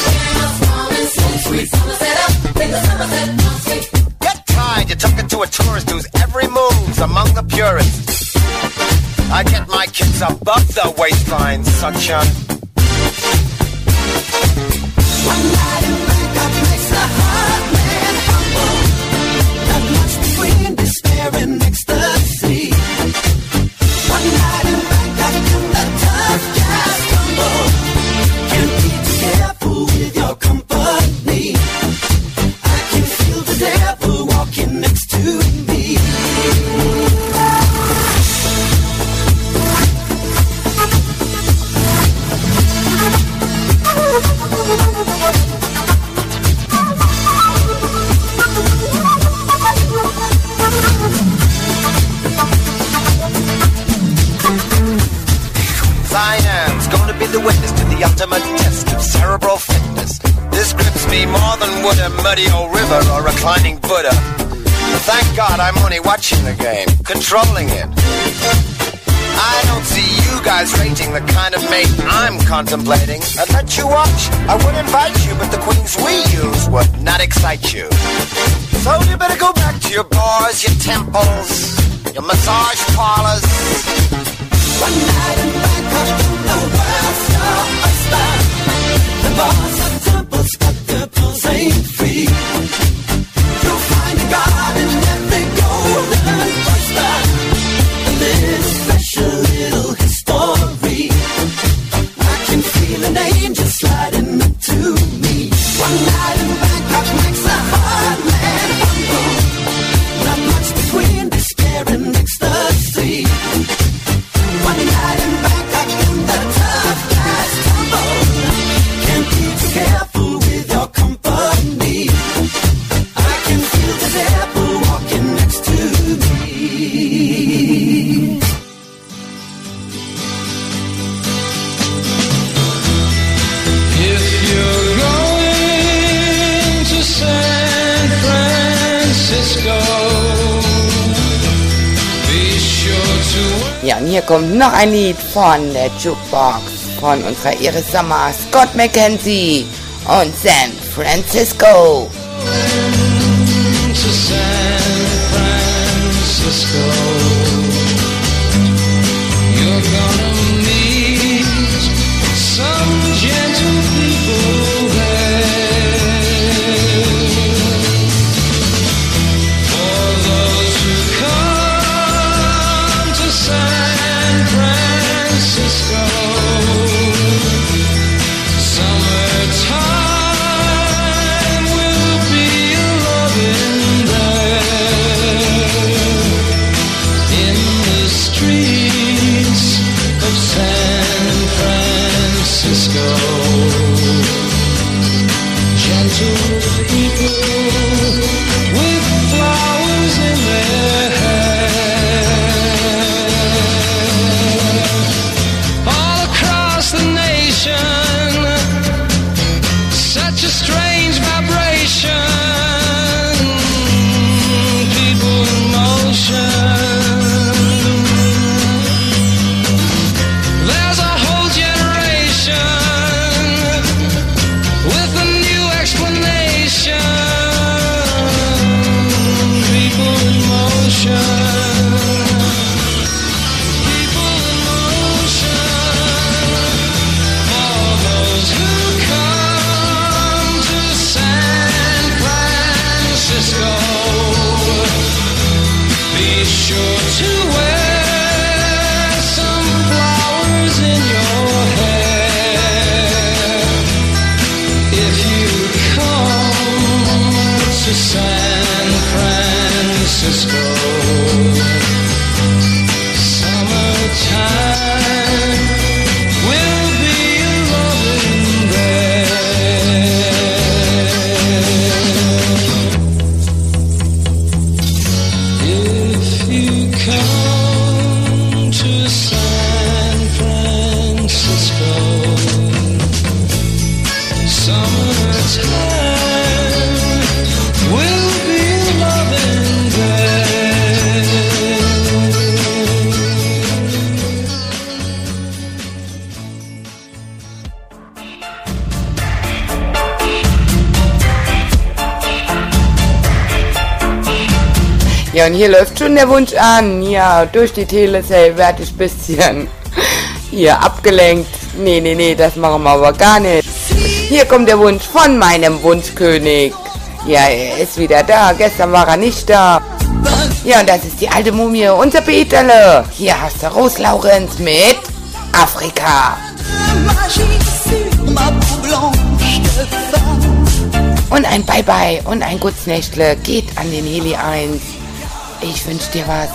Get tired, you're talking to a tourist whose every move's among the purists. I get my kids above the waistline, sunshine. One night in Bangkok makes the heart man humble. Not much between despair and ecstasy. One night in Bangkok and the tough guys tumble. Can't be too careful with your company. I can feel the devil walking next to me. Cyanam's gonna be the witness to the ultimate test of cerebral fitness. This grips me more than would a muddy old river or reclining Buddha. Thank God I'm only watching the game, controlling it. I don't see you guys rating the kind of mate I'm contemplating. I'd let you watch, I would invite you, but the queens we use would not excite you. So you better go back to your bars, your temples, your massage parlors. One night in Bangkok, the world's your oyster. The bars are temples, but the pulse ain't free. You'll find a god in every golden oyster. A little special, little history. I can feel an angel sliding up to me. One night in Bangkok makes a hard man humble. Not much between despair and ecstasy. One night in Bangkok and the tough guys tumble. Can't be too careful with your company. I can feel the devil walking next to me. If you're going to San Francisco, be sure to... Ja, und hier kommt noch ein Lied von der Jukebox von unserer Iris Sommer, Scott McKenzie und San Francisco. To San Francisco, you're gonna meet some gentle people there. For those who come to San Francisco, summertime will be a loving there. In the streets Francisco. Be sure to wear some flowers in your hair if you come to San Francisco. Summertime will be loving there. If you come to San Francisco, summertime will be loving there. Ja, und hier läuft schon der Wunsch an. Ja, durch die Telesale werde ich ein bisschen hier abgelenkt. Nee, das machen wir aber gar nicht. Hier kommt der Wunsch von meinem Wunschkönig. Ja, er ist wieder da. Gestern war er nicht da. Ja, und das ist die alte Mumie, unser Peterle. Hier hast du Rose Laurenz mit Afrika. Und ein Bye-Bye und ein Gutznächtle geht an den Heli 1. Ich wünsch dir was.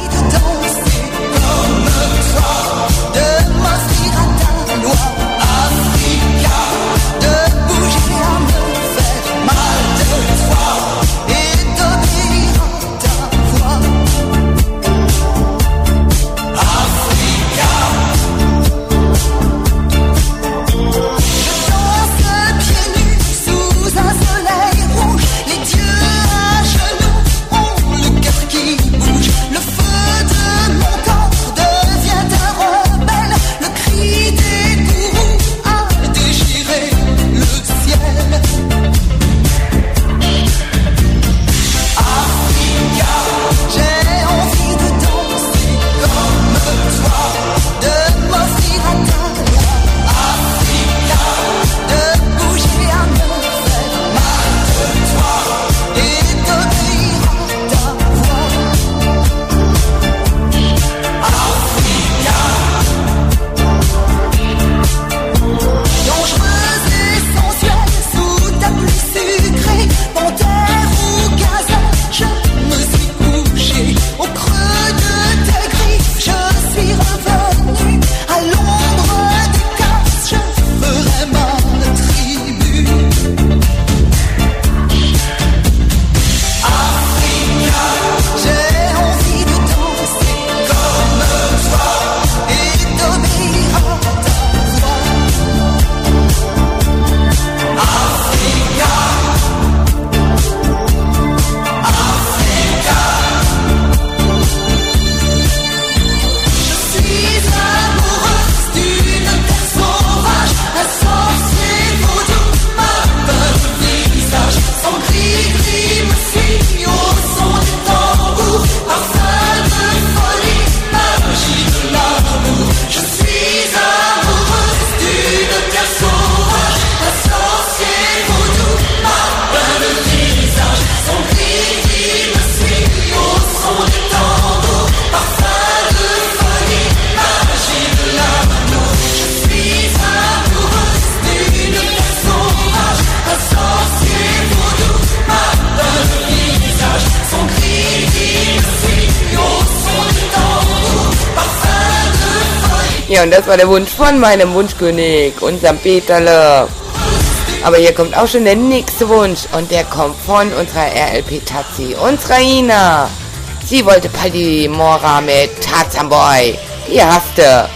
Ja, und das war der Wunsch von meinem Wunschkönig, unserem Peterle. Aber hier kommt auch schon der nächste Wunsch und der kommt von unserer RLP Tazi, unserer Ina. Sie wollte Paldi Mora mit Tarzan Boy. Hier hast du.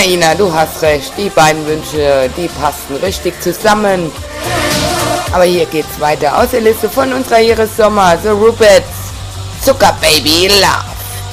Ina, du hast recht. Die beiden Wünsche, die passten richtig zusammen. Aber hier geht's weiter aus der Liste von unserer Iris Sommer, The Rupettes, Zucker Baby Love.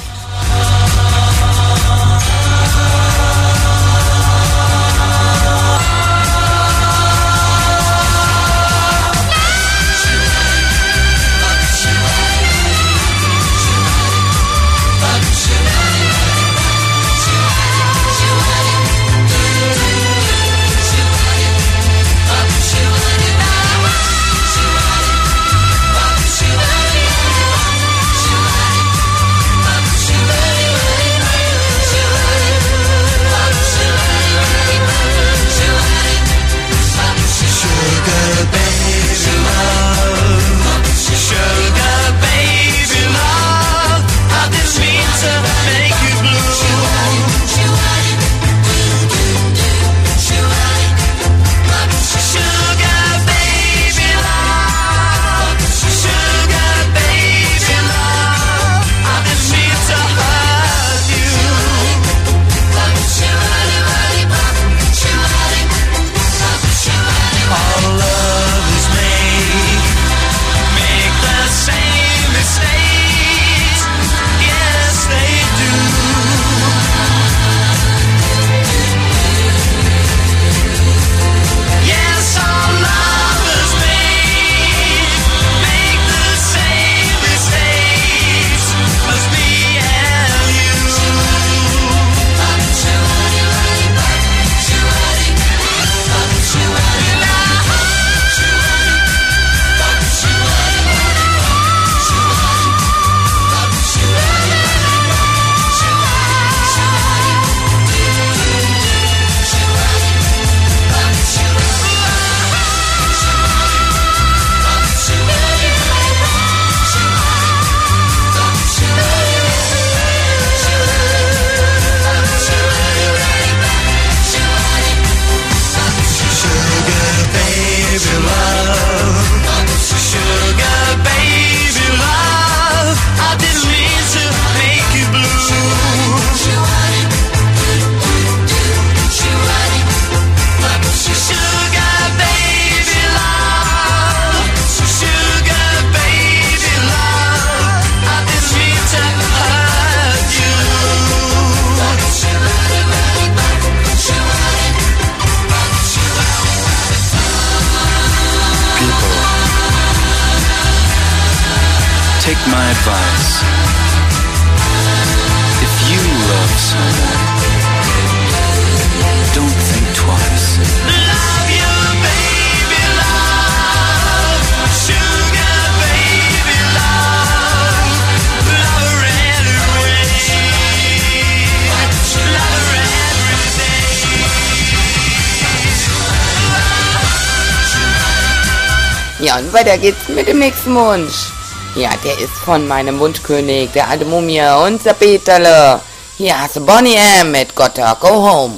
Ja, und weiter geht's mit dem nächsten Wunsch. Ja, der ist von meinem Wunschkönig, der alte Mumie und der Peterle. Hier hast du Bonnie M. mit Gotta Go Home.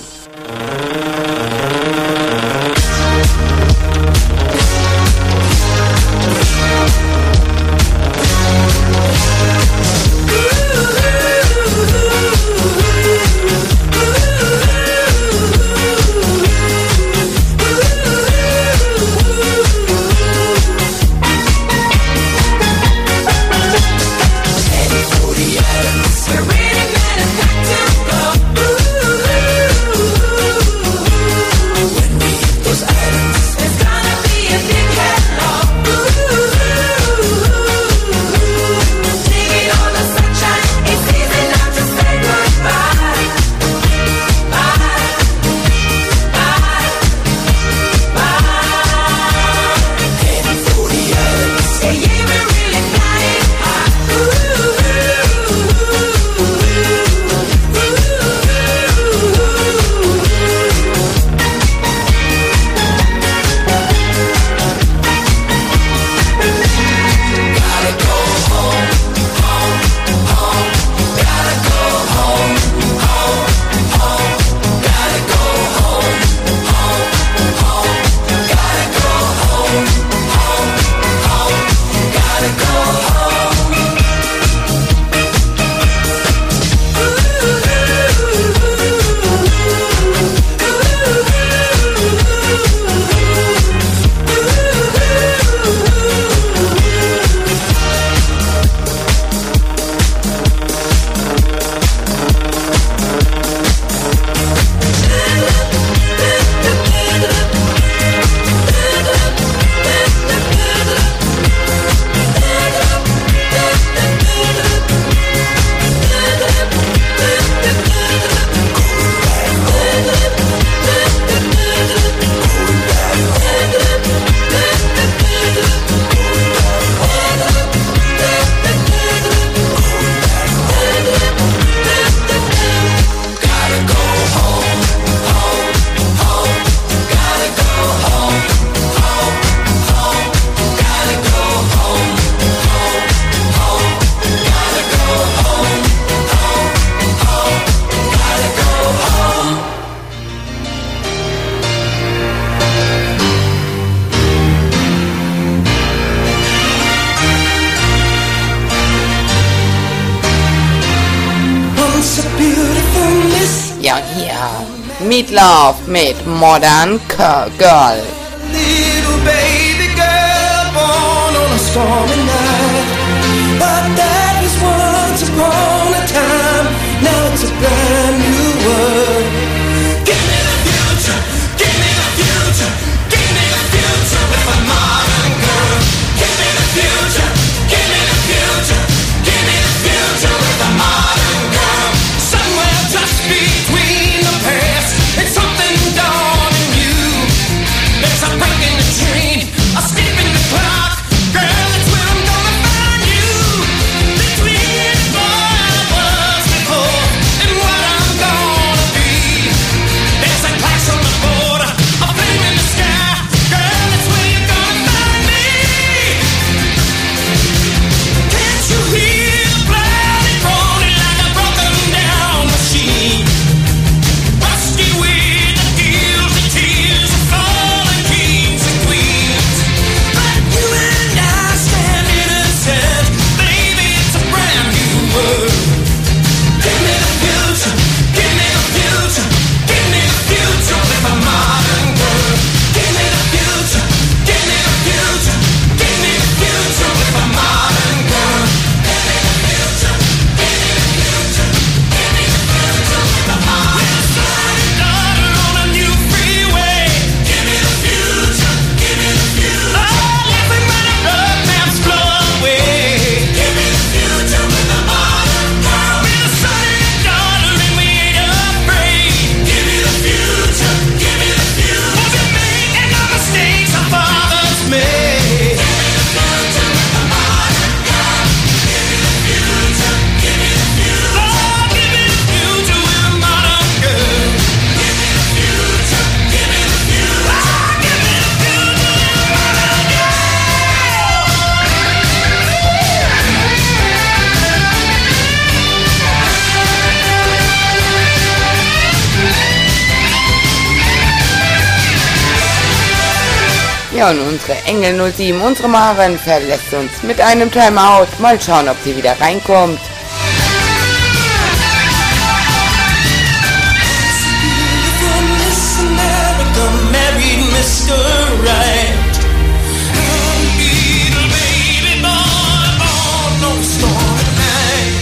Meatloaf mit Modern Girl. Little baby girl born on a stormy night. But that was once upon a time. Now it's a brand new world. Give me the future, give me the future, give me the future with a modern girl. Give me the future, give me the future, give me the future with a modern girl. Somewhere just between the past and something dawning new. There's a break in the train, a skip in the clock. Girl, that's where I'm gonna find you. Between what I was before and what I'm gonna be. There's a clash on the border, a flame in the sky. Girl, that's where you're gonna find me. Can't you hear the blood rolling like a broken down machine? Rusty with the gills and tears of fallen kings and queens. But you and I stand innocent. Baby, it's a brand new world. Give me the future, give me the future, give me the future with a modern girl. Give me the future, give me the future, give me the future with a modern girl. Give me the future, give me the future, give me the future with a modern girl. Daughter on a new freeway. Give me the future, give me the future. Oh, laughing when the road maps blow away. Give me the future with a modern girl. We're the son and daughter and we ain't afraid. Give me the future, give me the future. We'll be making no mistakes our fathers made. Give me the future with a modern girl. Give me the future, give me the future. Oh, give me the future with a modern girl. Give me the future, give me the future. Oh, give me the future with a modern girl. Ja, und unsere Engel 07, unsere Maren, verlässt uns mit einem Timeout. Mal schauen, ob sie wieder reinkommt. From Miss America, married Mr. Right. Little baby boy born on a stormy night.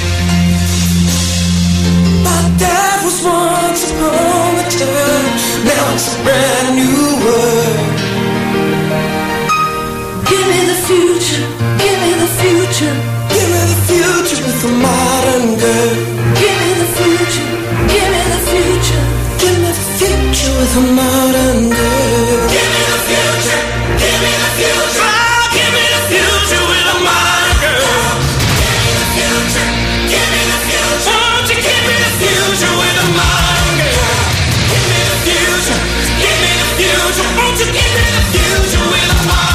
But that was once upon a time. Now it's a brand new world. Give me the future, give me the future, give me the future with a modern girl. Give me the future, give me the future, give me the future with a modern girl. Give me the future, give me the future, oh, give me the future with a modern girl. Give me the future, give me the future, won't you give me the future with a modern girl? Give me the future, give me the future, won't you give me the future with a modern girl?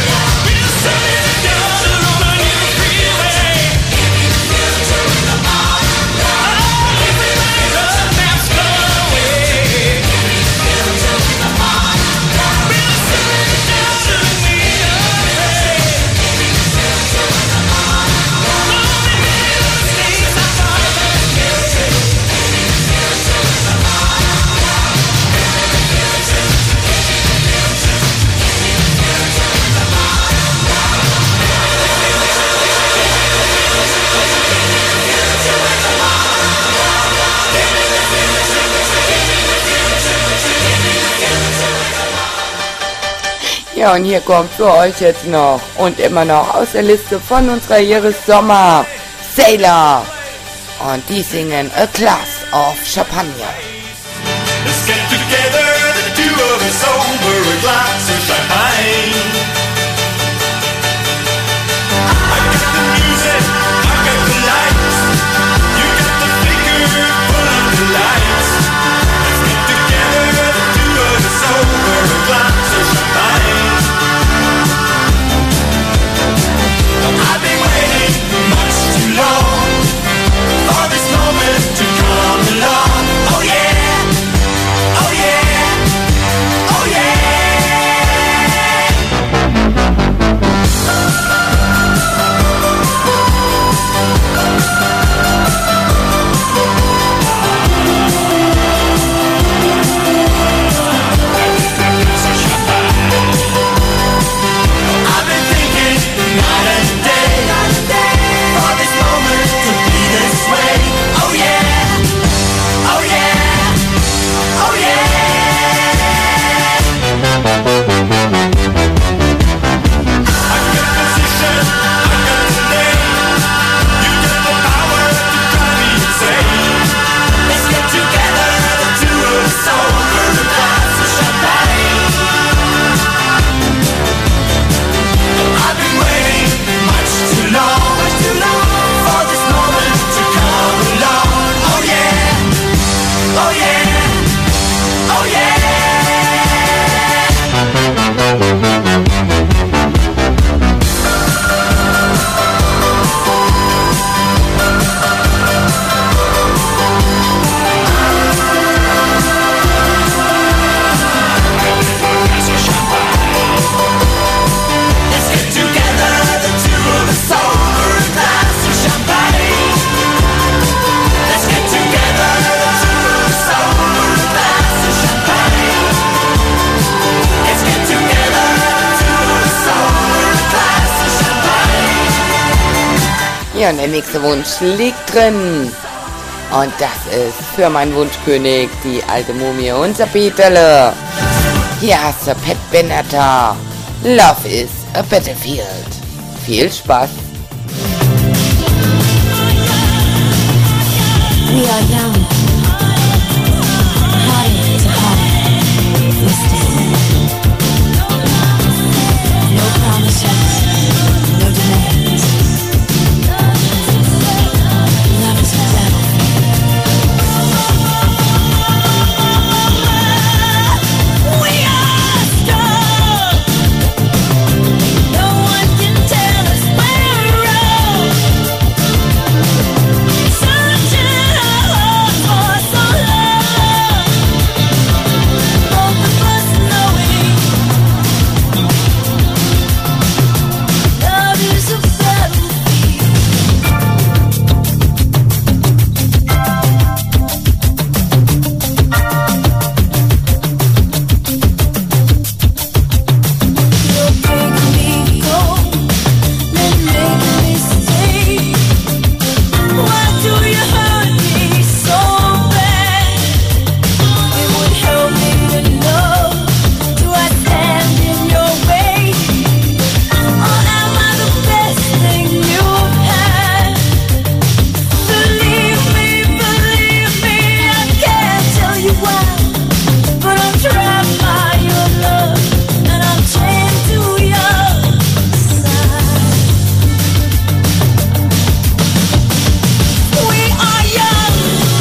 Ja, und hier kommt für euch jetzt noch und immer noch aus der Liste von unserer Iris Sommer, Sailor. Und die singen A Glass of Champagne. Let's get together, the two of us over a glass of champagne. I got the music, I got the lights. You got the figure full of the lights. Let's get together, the two of us over a glass of champagne. I've been waiting much too long for this moment to come along. Oh yeah, oh yeah, oh yeah. Ja, und der nächste Wunsch liegt drin. Und das ist für meinen Wunschkönig, die alte Mumie, unser Peterle. Hier hast du Pat Benatar. Love is a Battlefield. Viel Spaß. We are young, heart to heart, mystery. No promises, no demands. Love is a battlefield. We are strong. No one can tell us we're wrong. Searching our hearts for so long. Both of us knowing love is a battlefield. You're breaking me cold, then making me stay. Why do you hurt me so bad? It would help me to know, do I stand in your way? Or am I the best thing you've had? Believe me, I can't tell you why, but I'm trapped by your love, and I'm chained to your side. We are young,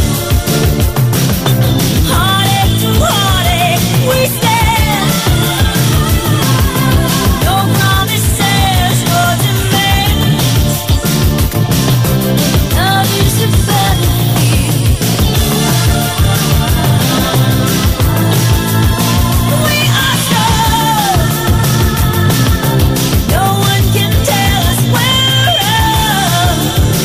heartache to heartache, we stand. No promises, no demands. Love is a battlefield. We are strong. No one can tell us we're wrong.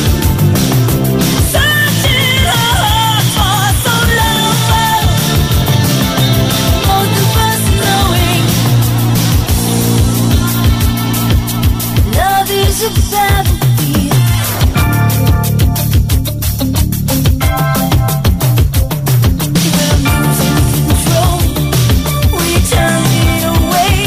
Searching our hearts for so long. Both of us knowing love is a battlefield. When I'm losing control, will you turn it away?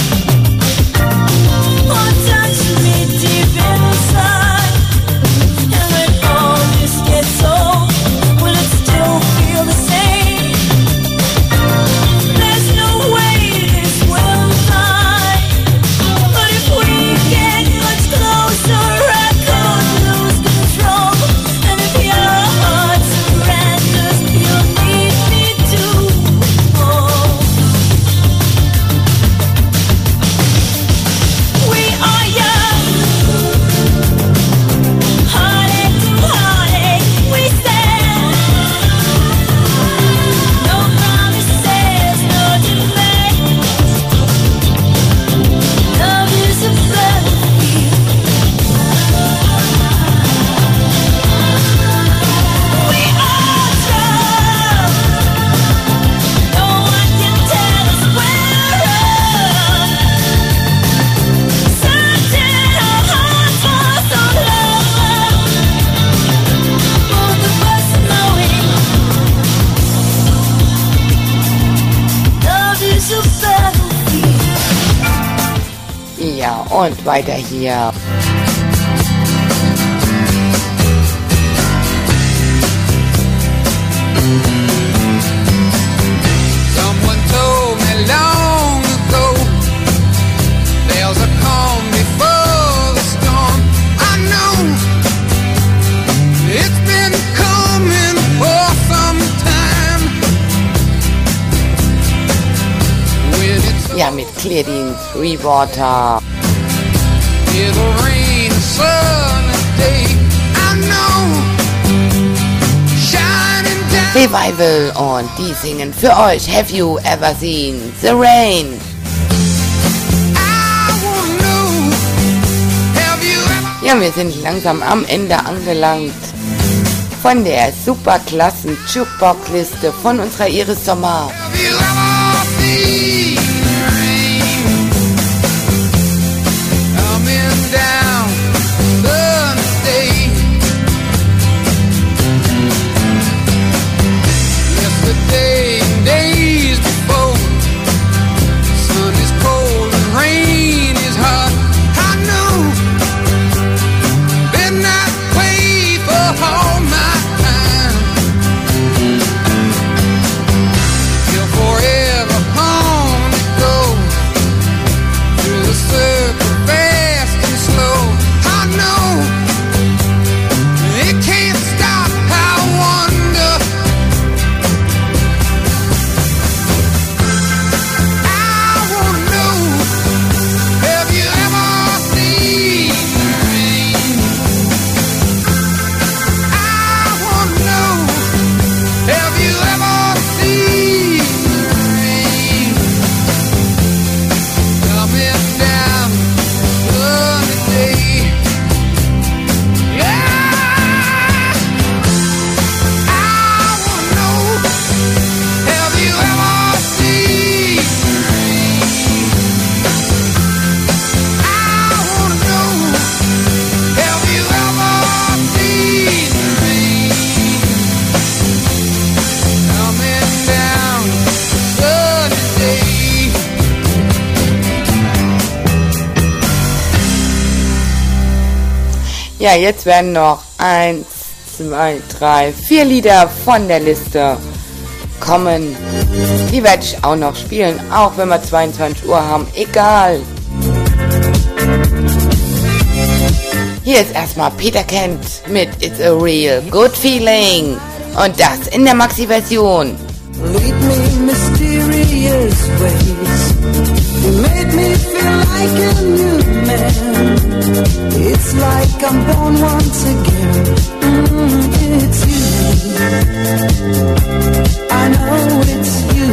Or touch me deep inside? And when all this gets old, will it still feel the same? There's no way this will fly. But if we get much closer, I could lose control. And if your heart surrenders, you'll need me to hold. We are young, heartache to heartache, we stand. No promises, no demands. Love is a battlefield. We are strong. No one can tell us we're wrong. Searching our hearts for so long. Both of us knowing love is a battlefield. Ja, und weiter hier. Someone told me long ago there's a calm before the storm. I know it's been coming for some time. When it's Ja, mit Cleardin, Three Water. it'll rain a sunny day. I know shining down. Revival und die singen für euch Have You Ever Seen the Rain? Ja, wir sind langsam am Ende angelangt von der superklassen Jukebox-Liste von unserer Iris Sommer. Coming down Sunday. Ja, jetzt werden noch 1, 2, 3, 4 Lieder von der Liste kommen. Die werde ich auch noch spielen, auch wenn wir 22 Uhr haben. Egal. Hier ist erstmal Peter Kent mit It's a Real Good Feeling. Und das in der Maxi-Version. Lead me mysterious ways. You made me feel like a new man. It's like I'm born once again. It's you. I know it's you.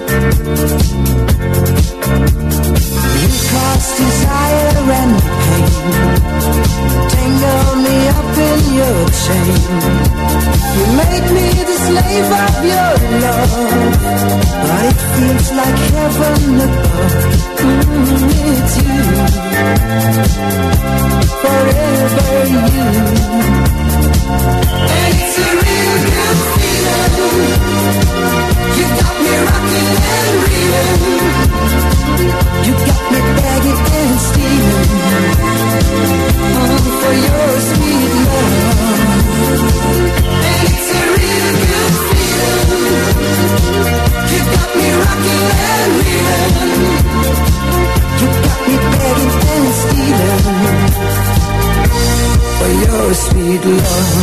You cause desire and pain. Tangle me up in your chain. You made me the slave of your love, but it feels like heaven above. It's you, forever you. And it's a real good feeling. You got me rocking and reeling. You got me begging and stealing. For your sweet love. And it's a real good feeling. You got me rocking and reeling. You got me begging and stealing. For your sweet love.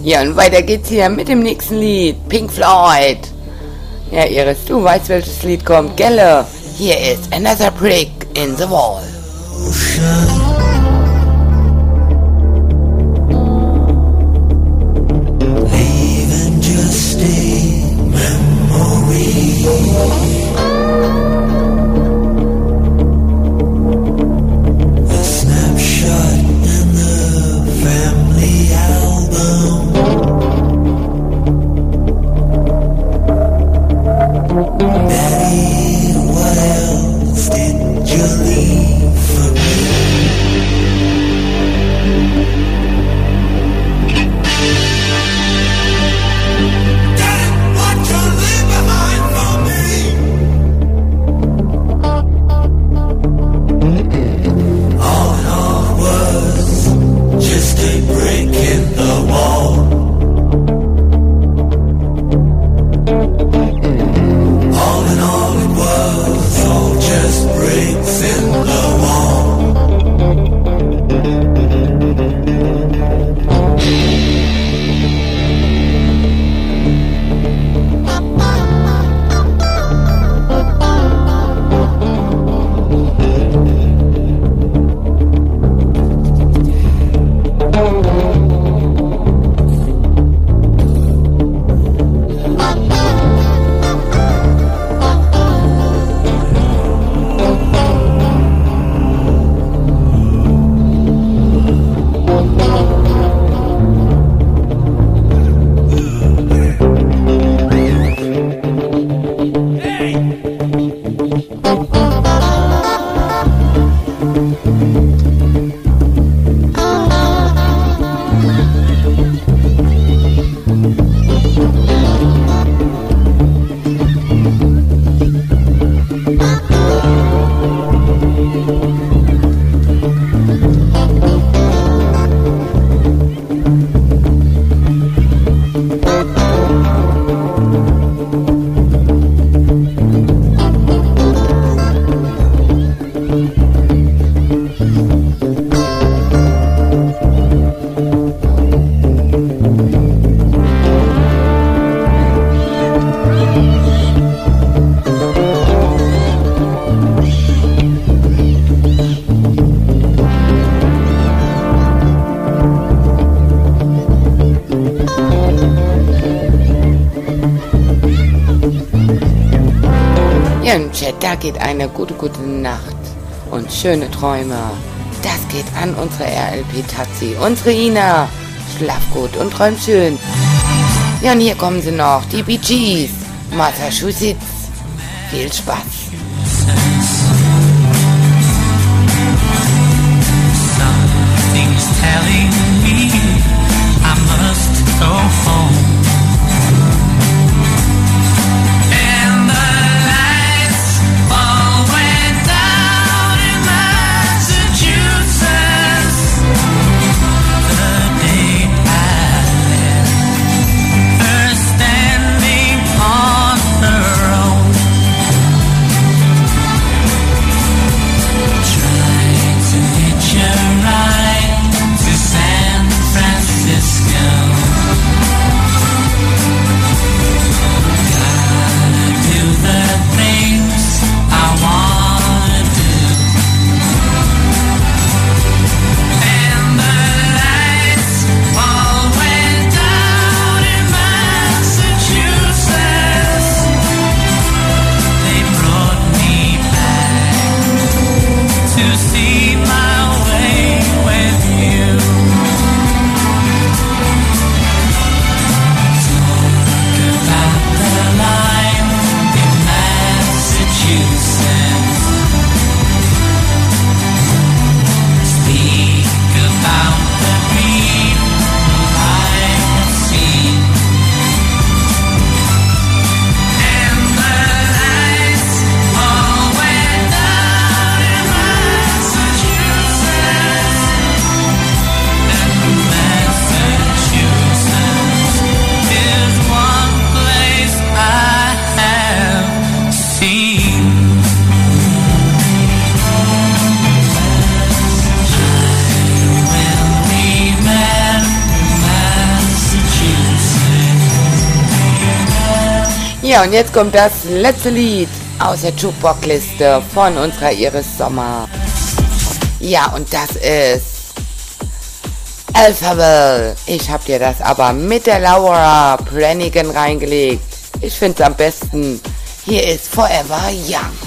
Ja, und weiter geht's hier mit dem nächsten Lied. Pink Floyd. Ja, Iris, du weißt, welches Lied kommt, gell? Hier ist Another Brick in the Wall. Leaving just a memory. A snapshot in the family album. Daddy, what else did you leave for me? Daddy, what you leave behind for me? All in all was just a break in the wall. All in all it was all just bricks in the wall. Ja, im Chat, da geht eine gute Nacht und schöne Träume. Das geht an unsere RLP-Tazi, unsere Ina. Schlaf gut und träum schön. Ja, und hier kommen sie noch, die Bee Gees, Massachusetts. Viel Spaß. Something's telling me I must go home. And the lights all went down in Massachusetts the day I left her standing on her own. Ja, und jetzt kommt das letzte Lied aus der Jukebox-Liste von unserer Iris Sommer. Ja, und das ist Alphaville. Ich hab dir das aber mit der Laura Branigan reingelegt. Ich find's am besten. Hier ist Forever Young.